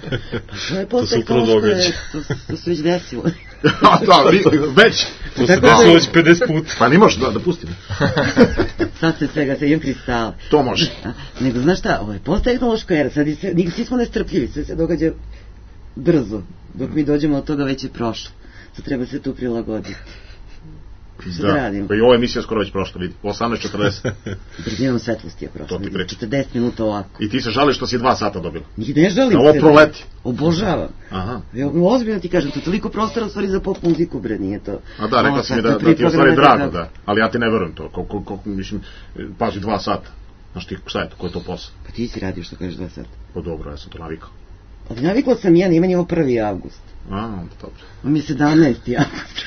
Speaker 1: To se upravo događa. To se već desilo.
Speaker 4: Da, već.
Speaker 5: To se desilo već 50 puta.
Speaker 4: Pa ne možeš da pustim.
Speaker 1: Sad se svega, sad imam Kristale.
Speaker 4: To može.
Speaker 1: Nego, znaš šta, ovo je post-tehnološka era, sad svi smo nestrpljivi, sve se događa brzo. Dok mi dođemo od toga već je prošlo. Sad treba se tu prilagoditi. Što da radimo?
Speaker 4: Pa i ova emisija skoro već prošla, vidi, 18:40.
Speaker 1: Brzinom svetlosti je prošla, 40 minuta ovako.
Speaker 4: I ti se žališ što si 2 sata dobila?
Speaker 1: Ne žalim se.
Speaker 4: Ovo proleti.
Speaker 1: Obožavam. Ozbiljno ti kažem, to je toliko prostora u stvari za pop muziku, bre, nije to...
Speaker 4: A da, rekla si mi da ti je u stvari drago, da. Ali ja ti ne verujem to, koliko, mislim, pazi 2 sata. Znaš ti, šta je to, ko je to posao?
Speaker 1: Pa ti si radio što kažeš 2 sata.
Speaker 4: Pa dobro, ja sam to navikao.
Speaker 1: Ali navikla sam ja, nije ovo 1. avgust.
Speaker 4: Dobro.
Speaker 1: On mi je 17. avgust.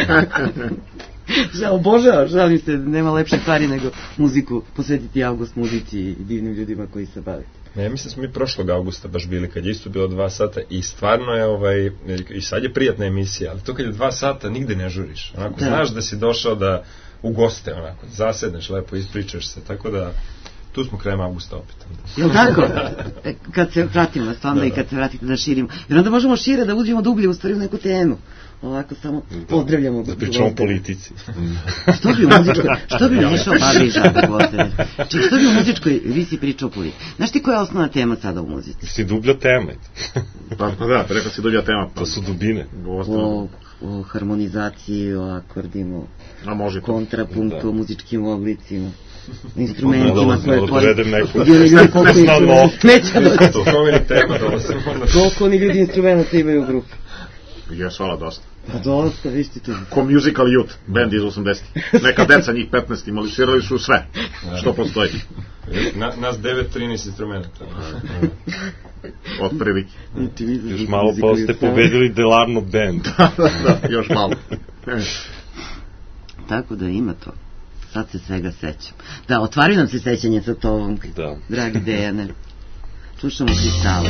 Speaker 1: Obožavam, žalim se, nema lepše stvari nego muziku, posvetiti avgust muzici i divnim ljudima koji se bave.
Speaker 6: Ja mislim da smo mi prošlog avgusta baš bili, kad je isto bilo 2 sata i stvarno je, i sad je prijatna emisija, ali to kad je 2 sata nigde ne žuriš. Onako, znaš da si došao da u goste, onako, zasedneš lepo, ispričaš se, tako da tu smo krajem avgusta opet.
Speaker 1: Jel' tako? Kad se vratimo na stvarno i kad se vratite da širimo. Jer onda možemo šire da uđemo dublje u stvari u neku temu. Ovako samo pozdravljamo.
Speaker 5: Da pričamo o politici.
Speaker 1: Što bi išao bavi žaba Gvozdene? Što bi u muzičkoj, vi si pričao o politici. Znaš ti koja je osnovna tema sada u muzici?
Speaker 5: Si dublja tema.
Speaker 4: Pa da, rekao si dublja tema.
Speaker 5: To su dubine.
Speaker 1: O harmonizaciji, o akordima, o kontrapunktu, o muzičkim oblicima, instrumentima koje koliko oni ljudi instrumenta imaju u grupi.
Speaker 4: Jes, hvala, dosta.
Speaker 1: Pa dosta, viš ti to.
Speaker 4: Ko Musical Youth, band iz 80. Neka deca, njih 15 imali, svirali su sve, što postoji.
Speaker 6: Nas 9-13 instrumenta.
Speaker 4: Od prilike.
Speaker 5: Još malo pa ste pobedili Delarno band.
Speaker 4: Da, još malo.
Speaker 1: Tako da ima to. Sad se svega sećam. Da, otvari nam se sećanje sa tobom, dragi Dejane. Slušamo Kristale.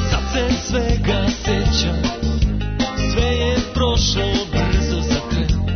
Speaker 8: Sve je prošlo brzo za tren.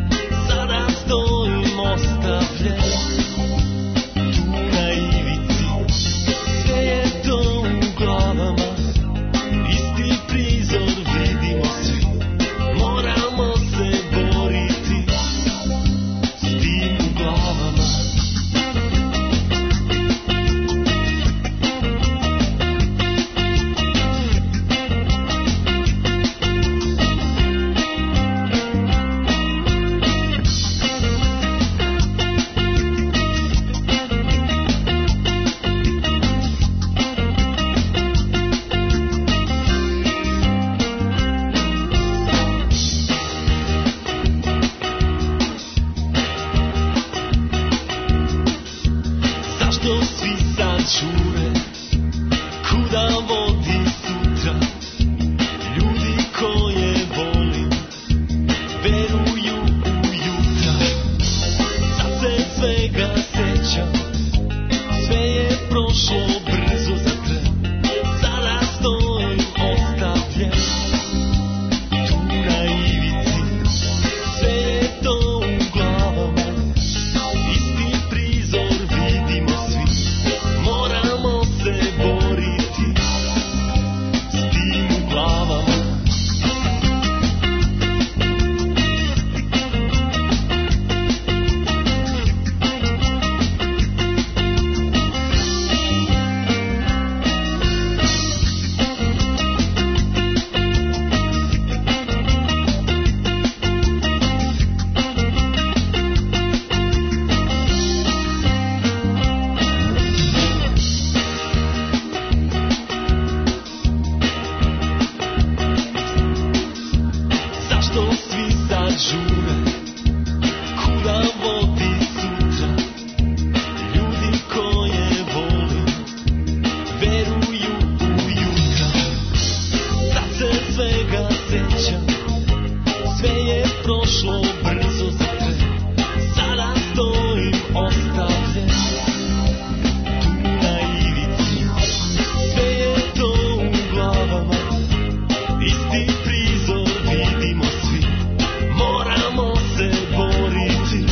Speaker 8: svega sećam, sve je prošlo brzo za te, sada stojim ostavljen tu na ivici, sve je to u glavama, isti prizor vidimo svi, moramo se boriti.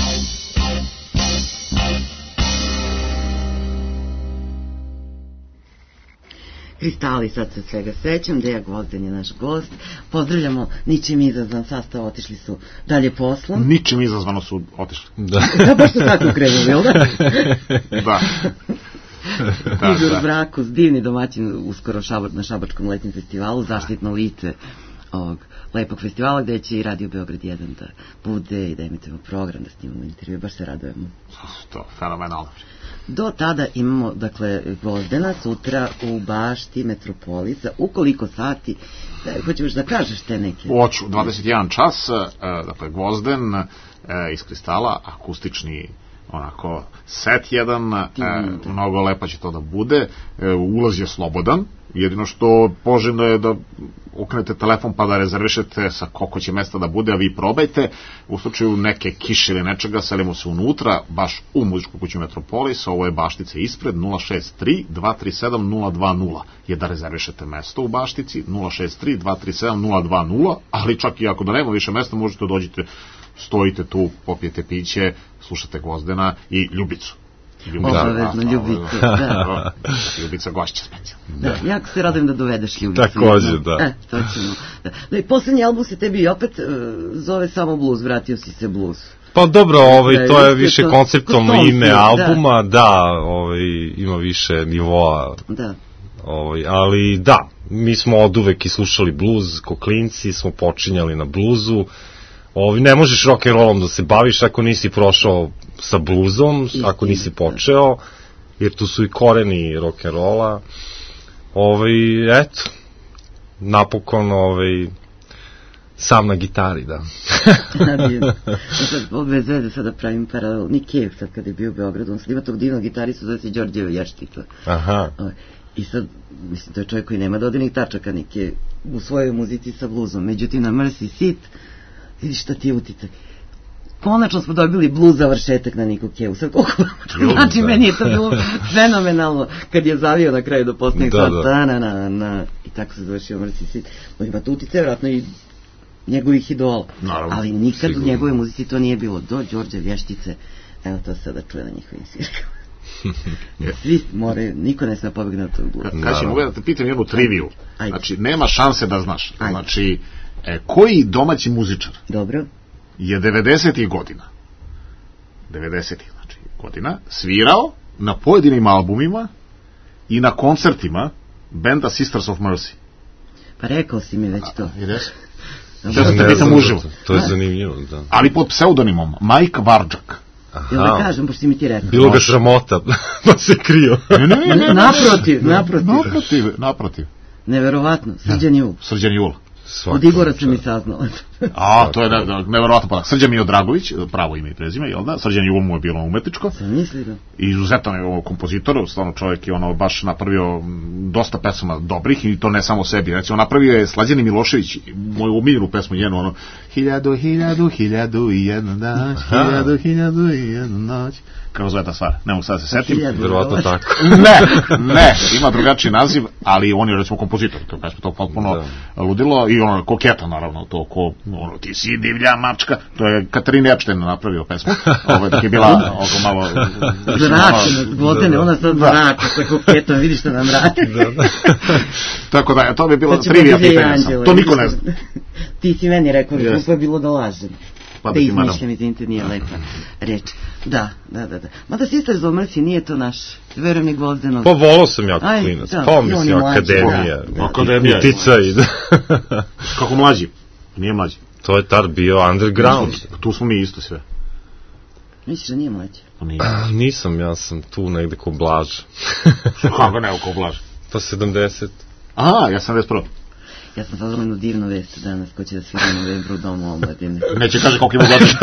Speaker 1: Kristali, sad se svega sećam, Deja Gvozden je naš gost. Pozdravljamo, ničim izazvan sastav, otišli su dalje poslom.
Speaker 4: Ničim izazvano su otišli.
Speaker 1: Da, baš su tako krenuli, jel da?
Speaker 4: Da.
Speaker 1: Igor Brakus, divni domaćin uskoro na Šabačkom letnjem festivalu, zaštitno lice ovog lepog festivala, gde će i Radio Beograd 1 da bude i da emitujemo program, da snimamo intervju, baš se radujemo.
Speaker 4: To, fenomenalno.
Speaker 1: Do tada imamo, dakle, Gvozdena sutra u Bašti Metropolisa. U koliko sati? Hoćeš da kažeš te neke?
Speaker 4: Hoću, 21 čas, dakle, Gvozden iz Kristala, akustični onako set jedan, mnogo lepa će to da bude, ulaz je slobodan, jedino što poželjno je da okrenete telefon pa da rezervišete sa koliko će mesta da bude, a vi probajte. U slučaju neke kiše ili nečega, selimo se unutra, baš u muzičku kuću Metropolis, ovo je Baštice ispred, 063-237-020 je da rezervišete mesto u Baštici, 063-237-020, ali čak i ako da nema više mesta, možete dođite, stojite tu, popijete piće, slušate Gvozdena i Ljubicu.
Speaker 1: Obavezno, Ljubicu, da.
Speaker 4: Ljubica gošća specijalno.
Speaker 1: Da, jako se radujem da dovedeš Ljubicu.
Speaker 6: Takođe, da.
Speaker 1: To ćemo. Da, i poslednji album se tebi opet zove samo blues, vratio si se blues.
Speaker 5: Pa dobro, to je više konceptualno ime albuma, da, ima više nivoa.
Speaker 1: Da.
Speaker 5: Ali da, mi smo oduvek i slušali blues, ko klinci smo počinjali na bluzu. Ne možeš rock'n'rollom da se baviš ako nisi prošao sa bluzom, ako nisi počeo, jer tu su i koreni rock'n'rolla. Eto, napokon, sam na gitari, da.
Speaker 1: Bez veze sada pravim paralel. Nikev sad kada je bio u Beogradu, on sad ima tog divnog gitaristu, zove se Đorđe Vještica.
Speaker 5: Aha.
Speaker 1: I sad, mislim, to je čovjek koji nema dodirnih tačaka, Nike u svojoj muzici sa bluzom. Međutim, na Mercy Seat, vidiš šta ti je uticak. Konačno smo dobili blues završetak na Niku Kevu. Sad koliko znači, meni je to bilo fenomenalno kad je zavio na kraju do posljednjeg ta-na-na-na i tako se završio Mercy Seat. Ima to uticaj, vjerojatno i njegovih idola. Ali nikad u njegove muzici to nije bilo. Do Đorđe Vještice, evo to sada čuje na njihovim svirkama. Svi moraju, niko ne sme pobegne od tog bluesa.
Speaker 4: Kaži, mogu da te pitam jednu triviju. Znači, nema šanse da znaš. Znači, koji domaći muzičar je 90-ih godina svirao na pojedinim albumima i na koncertima benda Sisters of Mercy?
Speaker 1: Pa rekao si mi već to.
Speaker 4: Da se te pitam uživo.
Speaker 5: To je zanimljivo, da.
Speaker 4: Ali pod pseudonimom Mike Varđak.
Speaker 1: Jel da kažem, pošto si mi ti rekao.
Speaker 5: Bilo ga sramota, pa se krio.
Speaker 4: Naprotiv.
Speaker 1: Neverovatno, Srđan Jul. Od Igora sam mi saznala.
Speaker 4: To je neverovatno podak. Srđan Mio Dragović, pravo ime i prezime, jel da? Srđan Jul mu je bilo umetničko.
Speaker 1: Sam mislio.
Speaker 4: I izuzetan je kompozitor, stvarno čovjek je baš napravio dosta pesama dobrih i to ne samo sebi. Recimo, napravio je Slađani Milošević, moju omiljenu pesmu njenu, 1000 i jedna noć. Kako zove ta stvar? Ne mogu sad se setim.
Speaker 5: Verovatno tako.
Speaker 4: Ne, ima drugačiji naziv, ali on je recimo kompozitor, to kažemo, to potpuno ludilo i koketa naravno, to ko ti si divlja mačka, to je Katarina Epstein napravio pesmu, dok je bila malo
Speaker 1: zračena, Gvozdene, ona sad zrača sa koketom, vidiš što nam radi.
Speaker 4: Tako da, to bi bilo trivija pitanja, to niko ne zna.
Speaker 1: Ti si meni rekao, to je bilo da lažem. Da izmišljam, izvinite, nije lepa reč. Da. Mada Sisters of Mercy nije to naš, verujem, ni Gvozdenov.
Speaker 5: Pa volao sam jako klinac, pa mislim, akademija. Uticaj.
Speaker 4: Kako mlađi? Nije mlađi.
Speaker 5: To je tad bio underground.
Speaker 4: Tu smo mi isto sve.
Speaker 1: Misliš da nije mlađi?
Speaker 5: Nisam, ja sam tu negde ko Blaž.
Speaker 4: Kako ne, ko Blaž?
Speaker 5: Pa 70.
Speaker 4: Ja sam već prvo.
Speaker 1: Ja sam saznala jednu divnu vest danas, ko će da svira u novembru u Domu omladine.
Speaker 4: Neće kaže koliko ima godina.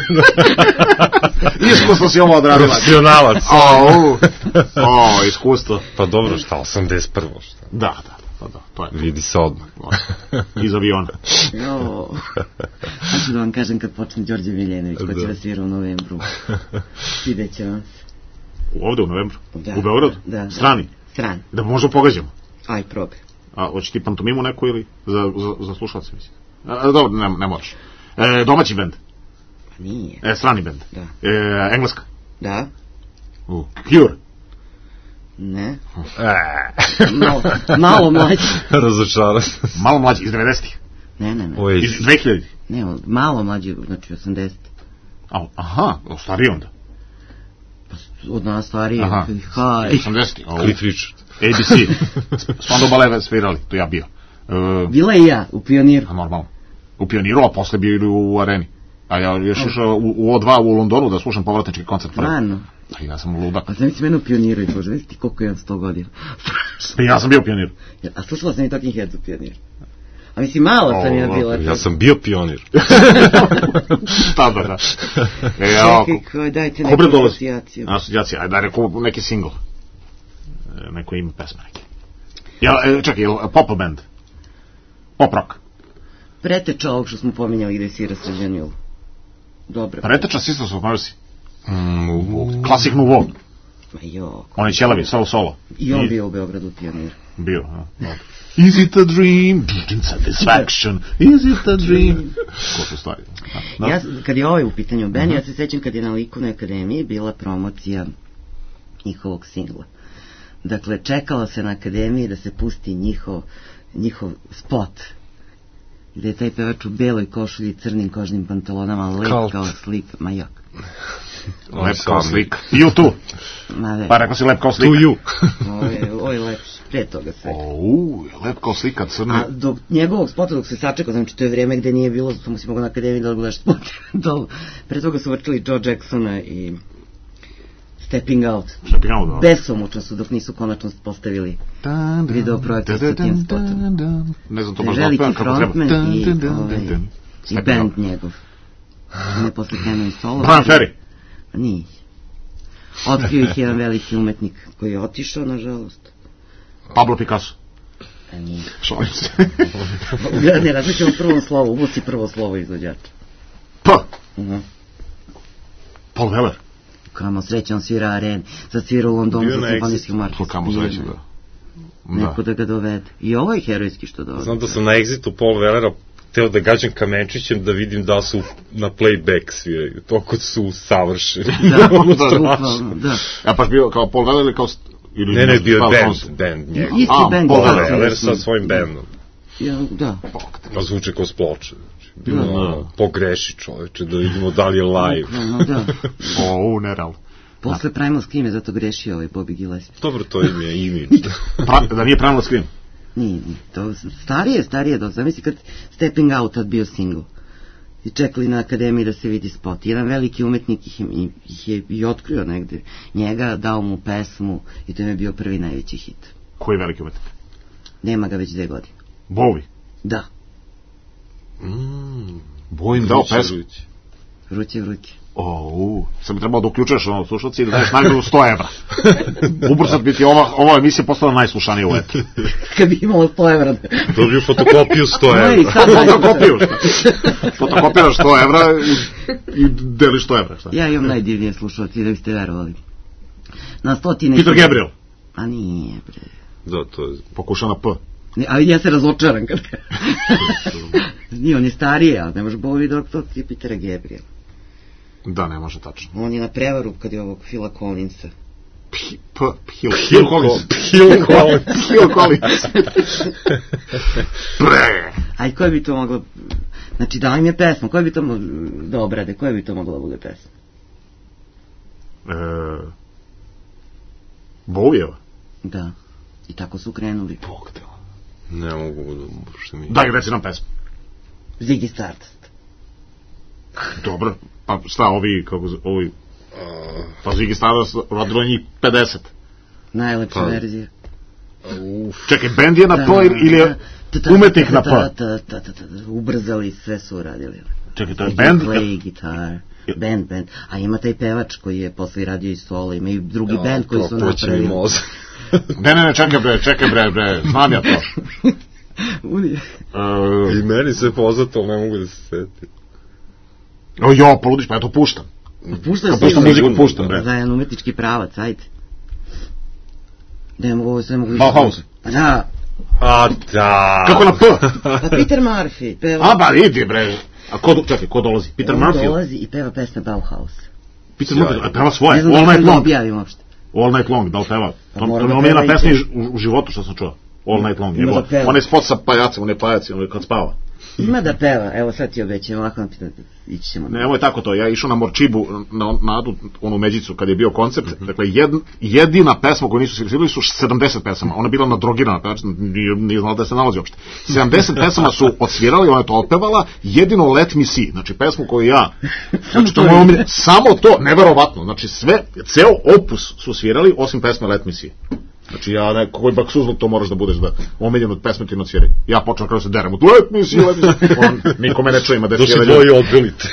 Speaker 4: Iskustvo si ovo odradila.
Speaker 5: Profesionalac.
Speaker 4: Iskustvo.
Speaker 5: Pa dobro, šta, 81.
Speaker 4: Da. Da, to je.
Speaker 5: Vidi se odmah.
Speaker 4: Iz aviona.
Speaker 1: Jo. A ću da vam kažem kad počne Đorđe Miljenović, ko će da svira u novembru. Vidjet će vam se.
Speaker 4: Ovde u novembru?
Speaker 1: Da.
Speaker 4: U Beogradu?
Speaker 1: Da.
Speaker 4: Strani?
Speaker 1: Strani.
Speaker 4: Da možda pogađamo.
Speaker 1: Aj, probaj.
Speaker 4: A hoće ti pantomimu neku ili za slušalce, mislim? Dobro, ne moraš. Domaći bend?
Speaker 1: Nije.
Speaker 4: Strani bend?
Speaker 1: Da.
Speaker 4: Engleska?
Speaker 1: Da.
Speaker 4: Cure?
Speaker 1: Ne. Malo mlađi.
Speaker 5: Razočaran.
Speaker 4: Malo mlađi, iz 90-ih?
Speaker 1: Ne.
Speaker 4: Iz 2000-ih?
Speaker 1: Ne, malo mlađi, znači 80.
Speaker 4: Aha, stariji onda?
Speaker 1: Od nas stariji.
Speaker 4: Aha, 80-ih.
Speaker 5: Cliff Richard.
Speaker 4: ABC. Spandau Ballet svirali, to ja bio.
Speaker 1: Bila i ja, u Pioniru.
Speaker 4: A normalno. U Pioniru, a posle bio ili u Areni. A ja još išao u O2 u Londonu da slušam povratnički koncert.
Speaker 1: Stvarno.
Speaker 4: A ja sam ludak.
Speaker 1: A znam ti mene u Pioniru i Bože, vidi ti koliko imam 100 godina.
Speaker 4: Ja sam bio u Pioniru.
Speaker 1: A slušala sam i Talking Heads u Pioniru. A mislim, malo sam ja bila.
Speaker 5: Ja sam bio pionir.
Speaker 4: Tada, da.
Speaker 1: Čekaj, dajte neku asocijaciju.
Speaker 4: Asocijacija, ajde, daj neki single. Neko ime pesme neki. Čekaj, pop band? Pop rock?
Speaker 1: Preteča ovog što smo pominjali gde svira Srđan Jul. Dobro.
Speaker 4: Preteča Sisters of Mercy? Klasik Nouveau?
Speaker 1: Ma jo.
Speaker 4: Oni ćelavi, solo.
Speaker 1: I on bio u Beogradu u Pioniru.
Speaker 4: Bio, dobro. Is it a dream? Satisfaction. Is it a dream? Ko su stvari?
Speaker 1: Ja, kad je ovaj u pitanju band, ja se sećam kad je na Likovnoj akademiji bila promocija njihovog singla. Dakle, čekalo se na akademiji da se pusti njihov spot. Gde je taj pevač u beloj košulji i crnim kožnim pantalonama, lep kao slika. Ma jok.
Speaker 4: Lep kao slika. You too. Pa rekao si lep kao slika.
Speaker 5: To you.
Speaker 1: Ovo je lepši. Pre toga svega.
Speaker 4: Lep kao slika, crni.
Speaker 1: A do njegovog spota dok se sačekao, znači to je vreme gde nije bilo, zato si mogao na akademiji da gledaš spot. Pre toga su vrčili Joe Jacksona i Stepping Out. Besomučno su dok nisu konačno postavili video projekte sa tim spotom.
Speaker 4: Ne znam to baš da otpevam kako treba.
Speaker 1: Veliki frontman i band njegov. Ne posle krenuo i solo.
Speaker 4: Brian Ferry?
Speaker 1: Nije. Otkrio ih jedan veliki umetnik koji je otišao, nažalost.
Speaker 4: Pablo Picasso?
Speaker 1: Nije.
Speaker 4: Šalim se.
Speaker 1: Ne, različimo prvom slovu, uvuci prvo slovo izvođača.
Speaker 4: P? Paul Weller?
Speaker 1: Kamo sreće, on svira Areni. Sad svira u Londonu sa simfonijskim orkestrom.
Speaker 4: Kamo sreće, da.
Speaker 1: Neko da ga dovede. I ovo je herojski što dovede.
Speaker 5: Znam da sam na Exitu Paul Wellera hteo da gađam kamenčićem da vidim da su na playback sviraju. Toliko su savršeni.
Speaker 1: Da.
Speaker 4: Ja paš bio kao Paul Weller ili kao...
Speaker 5: Ne, bio je band njegov.
Speaker 1: Isti band.
Speaker 5: Paul Weller sa svojim bandom.
Speaker 1: Da.
Speaker 5: Pa zvuče kao s ploče. Bilo pogreši čoveče, da vidimo da li je live.
Speaker 1: Da.
Speaker 4: Nerealno.
Speaker 1: Posle Primal Scream je zato grešio ovaj Bobby Gillespie.
Speaker 5: Dobro, to im je imidž.
Speaker 4: Da nije Primal Scream?
Speaker 1: Nije. To starije dosta. Zamisli kad Stepping Out tad bio single. I čekali na akademiji da se vidi spot. Jedan veliki umetnik ih je i otkrio negde. Njega, dao mu pesmu i to im je bio prvi najveći hit.
Speaker 4: Koji je veliki umetnik?
Speaker 1: Nema ga već 2 godine.
Speaker 4: Bowie?
Speaker 1: Da.
Speaker 4: Bowie im dao pesmu?
Speaker 1: Vruće.
Speaker 4: Sam trebao da uključuješ slušalci i da daješ nagradu 100 evra. Ubrzat biti ova emisija postala najslušanija u etu.
Speaker 1: Kad bi imalo 100 evra.
Speaker 5: Dobio fotokopiju 100 evra.
Speaker 4: Fotokopiraš 100 evra i deliš 100 evra.
Speaker 1: Ja imam najdivnije slušalci, da biste verovali. Na 100.
Speaker 4: Peter Gabriel?
Speaker 1: A nije, bre.
Speaker 5: Da, to je...
Speaker 4: Pokuša na P.
Speaker 1: Ali ja se razočaram kad... Nije, on je stariji, ali ne može Bowie doktor i Petera Gabriel.
Speaker 4: Da, ne može tačno.
Speaker 1: On je na prevaru kad je ovog Phila Collinsa.
Speaker 4: Phil Collins.
Speaker 1: Aj, koja bi to mogla... Znači, da im je pesma, koja bi to da obrade, koja bi to mogla bude pesma?
Speaker 4: Bowie-eva?
Speaker 1: Da, i tako su krenuli.
Speaker 4: Bog te.
Speaker 5: Ne mogu da...
Speaker 4: Daj, reci nam pesmu.
Speaker 1: Ziggy Stardust.
Speaker 4: Dobro, pa šta ovi, pa Ziggy Stardust radilo njih 50.
Speaker 1: Najlepša verzija.
Speaker 4: Čekaj, band je na P ili je umetnik na P?
Speaker 1: Ubrzali, sve su uradili.
Speaker 4: Čekaj, to je band?
Speaker 1: Play, gitar, band. A ima taj pevač koji je posle radio i solo, ima i drugi band koji su napravili.
Speaker 4: Ne, čekaj bre, znam ja to.
Speaker 5: I meni sve poznato, ali ne mogu da se setim.
Speaker 4: Poludiš, pa ja to puštam.
Speaker 1: Puštaš
Speaker 4: muziku, puštam, bre.
Speaker 1: Za jedan umetnički pravac, ajde. Ne mogu, sve mogu više.
Speaker 4: Bauhaus.
Speaker 1: Da.
Speaker 5: A da.
Speaker 4: Kako na P?
Speaker 1: Pa Peter Murphy peva.
Speaker 4: A ba, idi bre. A ko dolazi? Peter Murphy?
Speaker 1: On dolazi i peva pesme Bauhaus.
Speaker 4: Peter Murphy, peva svoje,
Speaker 1: Ne znam
Speaker 4: All
Speaker 1: da
Speaker 4: Night
Speaker 1: da
Speaker 4: Long.
Speaker 1: objavim uopšte.
Speaker 4: All Night Long, da li peva? To
Speaker 1: mora
Speaker 4: je
Speaker 1: da
Speaker 4: omiljena
Speaker 1: peva i
Speaker 4: pesma
Speaker 1: to.
Speaker 4: u životu što sam čuo. All Night Long.
Speaker 1: Ima da peva.
Speaker 4: On je spot sa pajacima, on je pajaci, on je kad spava.
Speaker 1: Ima da peva, evo sad ti obećam, ovako napitam, ići ćemo.
Speaker 4: Nemoj tako to, ja išao na Morčibu, na Adu, onu Međicu, kad je bio koncert, dakle, jedina pesma koju nisu svirali su 70 pesama, ona je bila nadrogirana, nije znala da se nalazi uopšte. 70 pesama su odsvirali, ona je to otpevala, jedino Let Me See, znači pesmu koju ja, znači to je moje samo to, neverovatno, znači ceo opus su svirali, osim pesme Let Me See. Znači ja koji baksuzluk to moraš da budeš da omiljen od pesme ti nocijeri. Ja počeo kada se derem, let me see. Niko me ne čuje, ima 10.000 ljudi.
Speaker 5: Došli dvoji odbilite.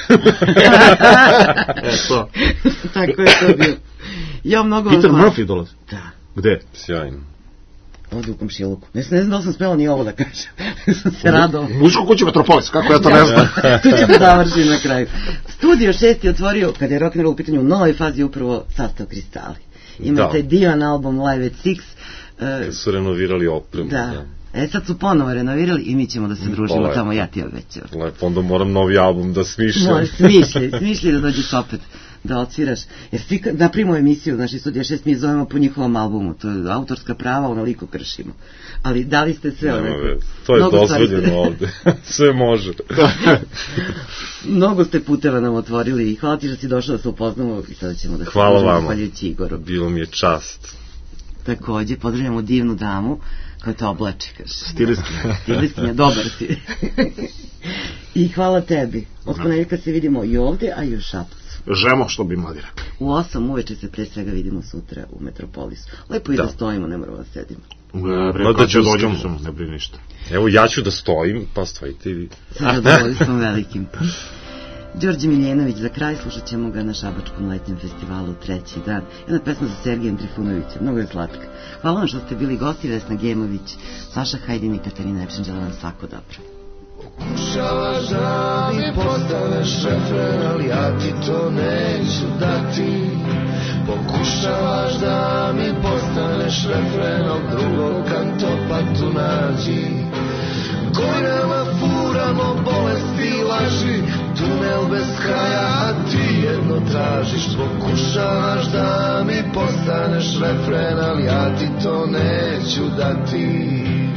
Speaker 1: Tako je to bio. Ja mnogo
Speaker 4: Peter Murphy dolazi?
Speaker 1: Da.
Speaker 4: Gde?
Speaker 5: Sjajno.
Speaker 1: Ovdje u komšiluku. Ne znam da li sam spela ni ovo da kažem. Sam se radao.
Speaker 4: Muzičku kuću Metropolis, kako ja to ne znam.
Speaker 1: Tu ćemo završiti na kraju. Studio 6 je otvorio, kada je rock'n'roll u pitanju, u novoj fazi upravo sastav Kristali. Imate divan album Live at Six.
Speaker 5: Su renovirali opremu.
Speaker 1: Da. Sad su ponovo renovirali i mi ćemo da se družimo tamo, ja ti obećam.
Speaker 5: Lepo, onda moram novi album da smišljam.
Speaker 1: Smišljaj da dođeš opet da odsviraš. Jer svi na primu emisiju, znači Studija 6 mi zovemo po njihovom albumu, to je autorska prava, onoliko kršimo. Ali dali ste sve.
Speaker 5: To je dozvoljeno ovde. Sve može.
Speaker 1: Mnogo ste puteva nam otvorili i hvala ti što si došao da se upoznamo i sada ćemo da se
Speaker 5: hvala vama.
Speaker 1: Bilo
Speaker 5: mi je čast.
Speaker 1: Takođe, pozdravljamo divnu damu koja te oblači, kaže.
Speaker 4: Stilistkinja,
Speaker 1: dobar si. I hvala tebi. Od ponedjeljka se vidimo i ovde, a i u Šapcu.
Speaker 4: Žemo, što bi mladi rekli.
Speaker 1: U 8 uveče se pre svega vidimo sutra u Metropolisu. Lepo i da stojimo, ne moramo da sedimo.
Speaker 4: Da će dođemo, ne brini ništa.
Speaker 5: Evo, ja ću da stojim, pa stojite i vi.
Speaker 1: Sa zadovoljstvom velikim. Đorđe Miljenović, za kraj slušat ćemo ga na Šabačkom letnjem festivalu 3. dan. Jedna pesma za Sergejem Trifunovićem, mnogo je slatka. Hvala vam što ste bili gosti, Vesna Gemović, Saša Hajdin i Katarina Epšin, želim vam svako dobro.
Speaker 7: Pokušavaš da mi postaneš refren, ali ja ti to neću dati. Pokušavaš da mi postaneš refren, al drugog kantopa tu nađi. Godinama furamo bolesti i laži, tunel bez kraja, a ti jedno tražiš. Pokušavaš da mi postaneš refren, ali ja ti to neću dati.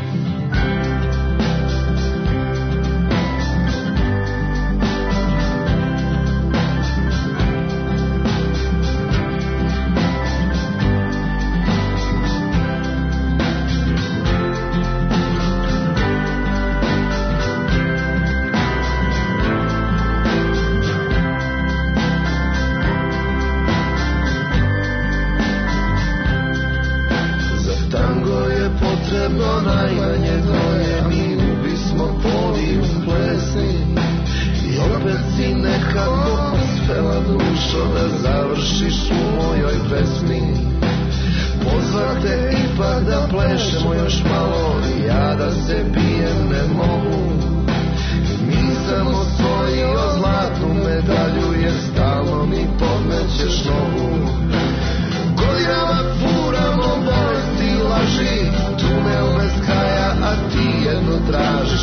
Speaker 7: Najmanje dvoje, mi ubismo podijum plesni. I opet si nekako uspela dušo da završiš u mojoj pesmi. Pozvate ipak da plešemo još malo, i ja da se bijem ne mogu. Nisam osvojio zlatnu medalju, jer stalno mi podmećeš nogu. Godinama furamo bolesti i laži, tunel bez kraja, a ti jedno tražiš.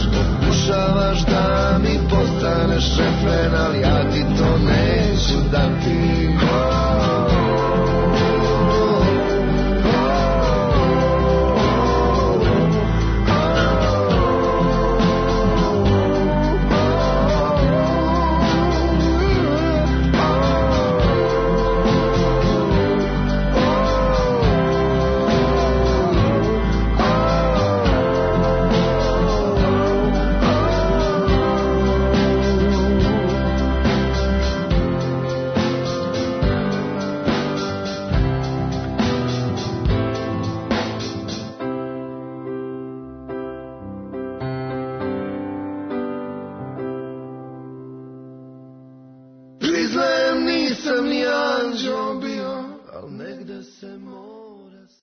Speaker 7: Pokušavaš da mi postaneš refren, ali ja ti to neću dati.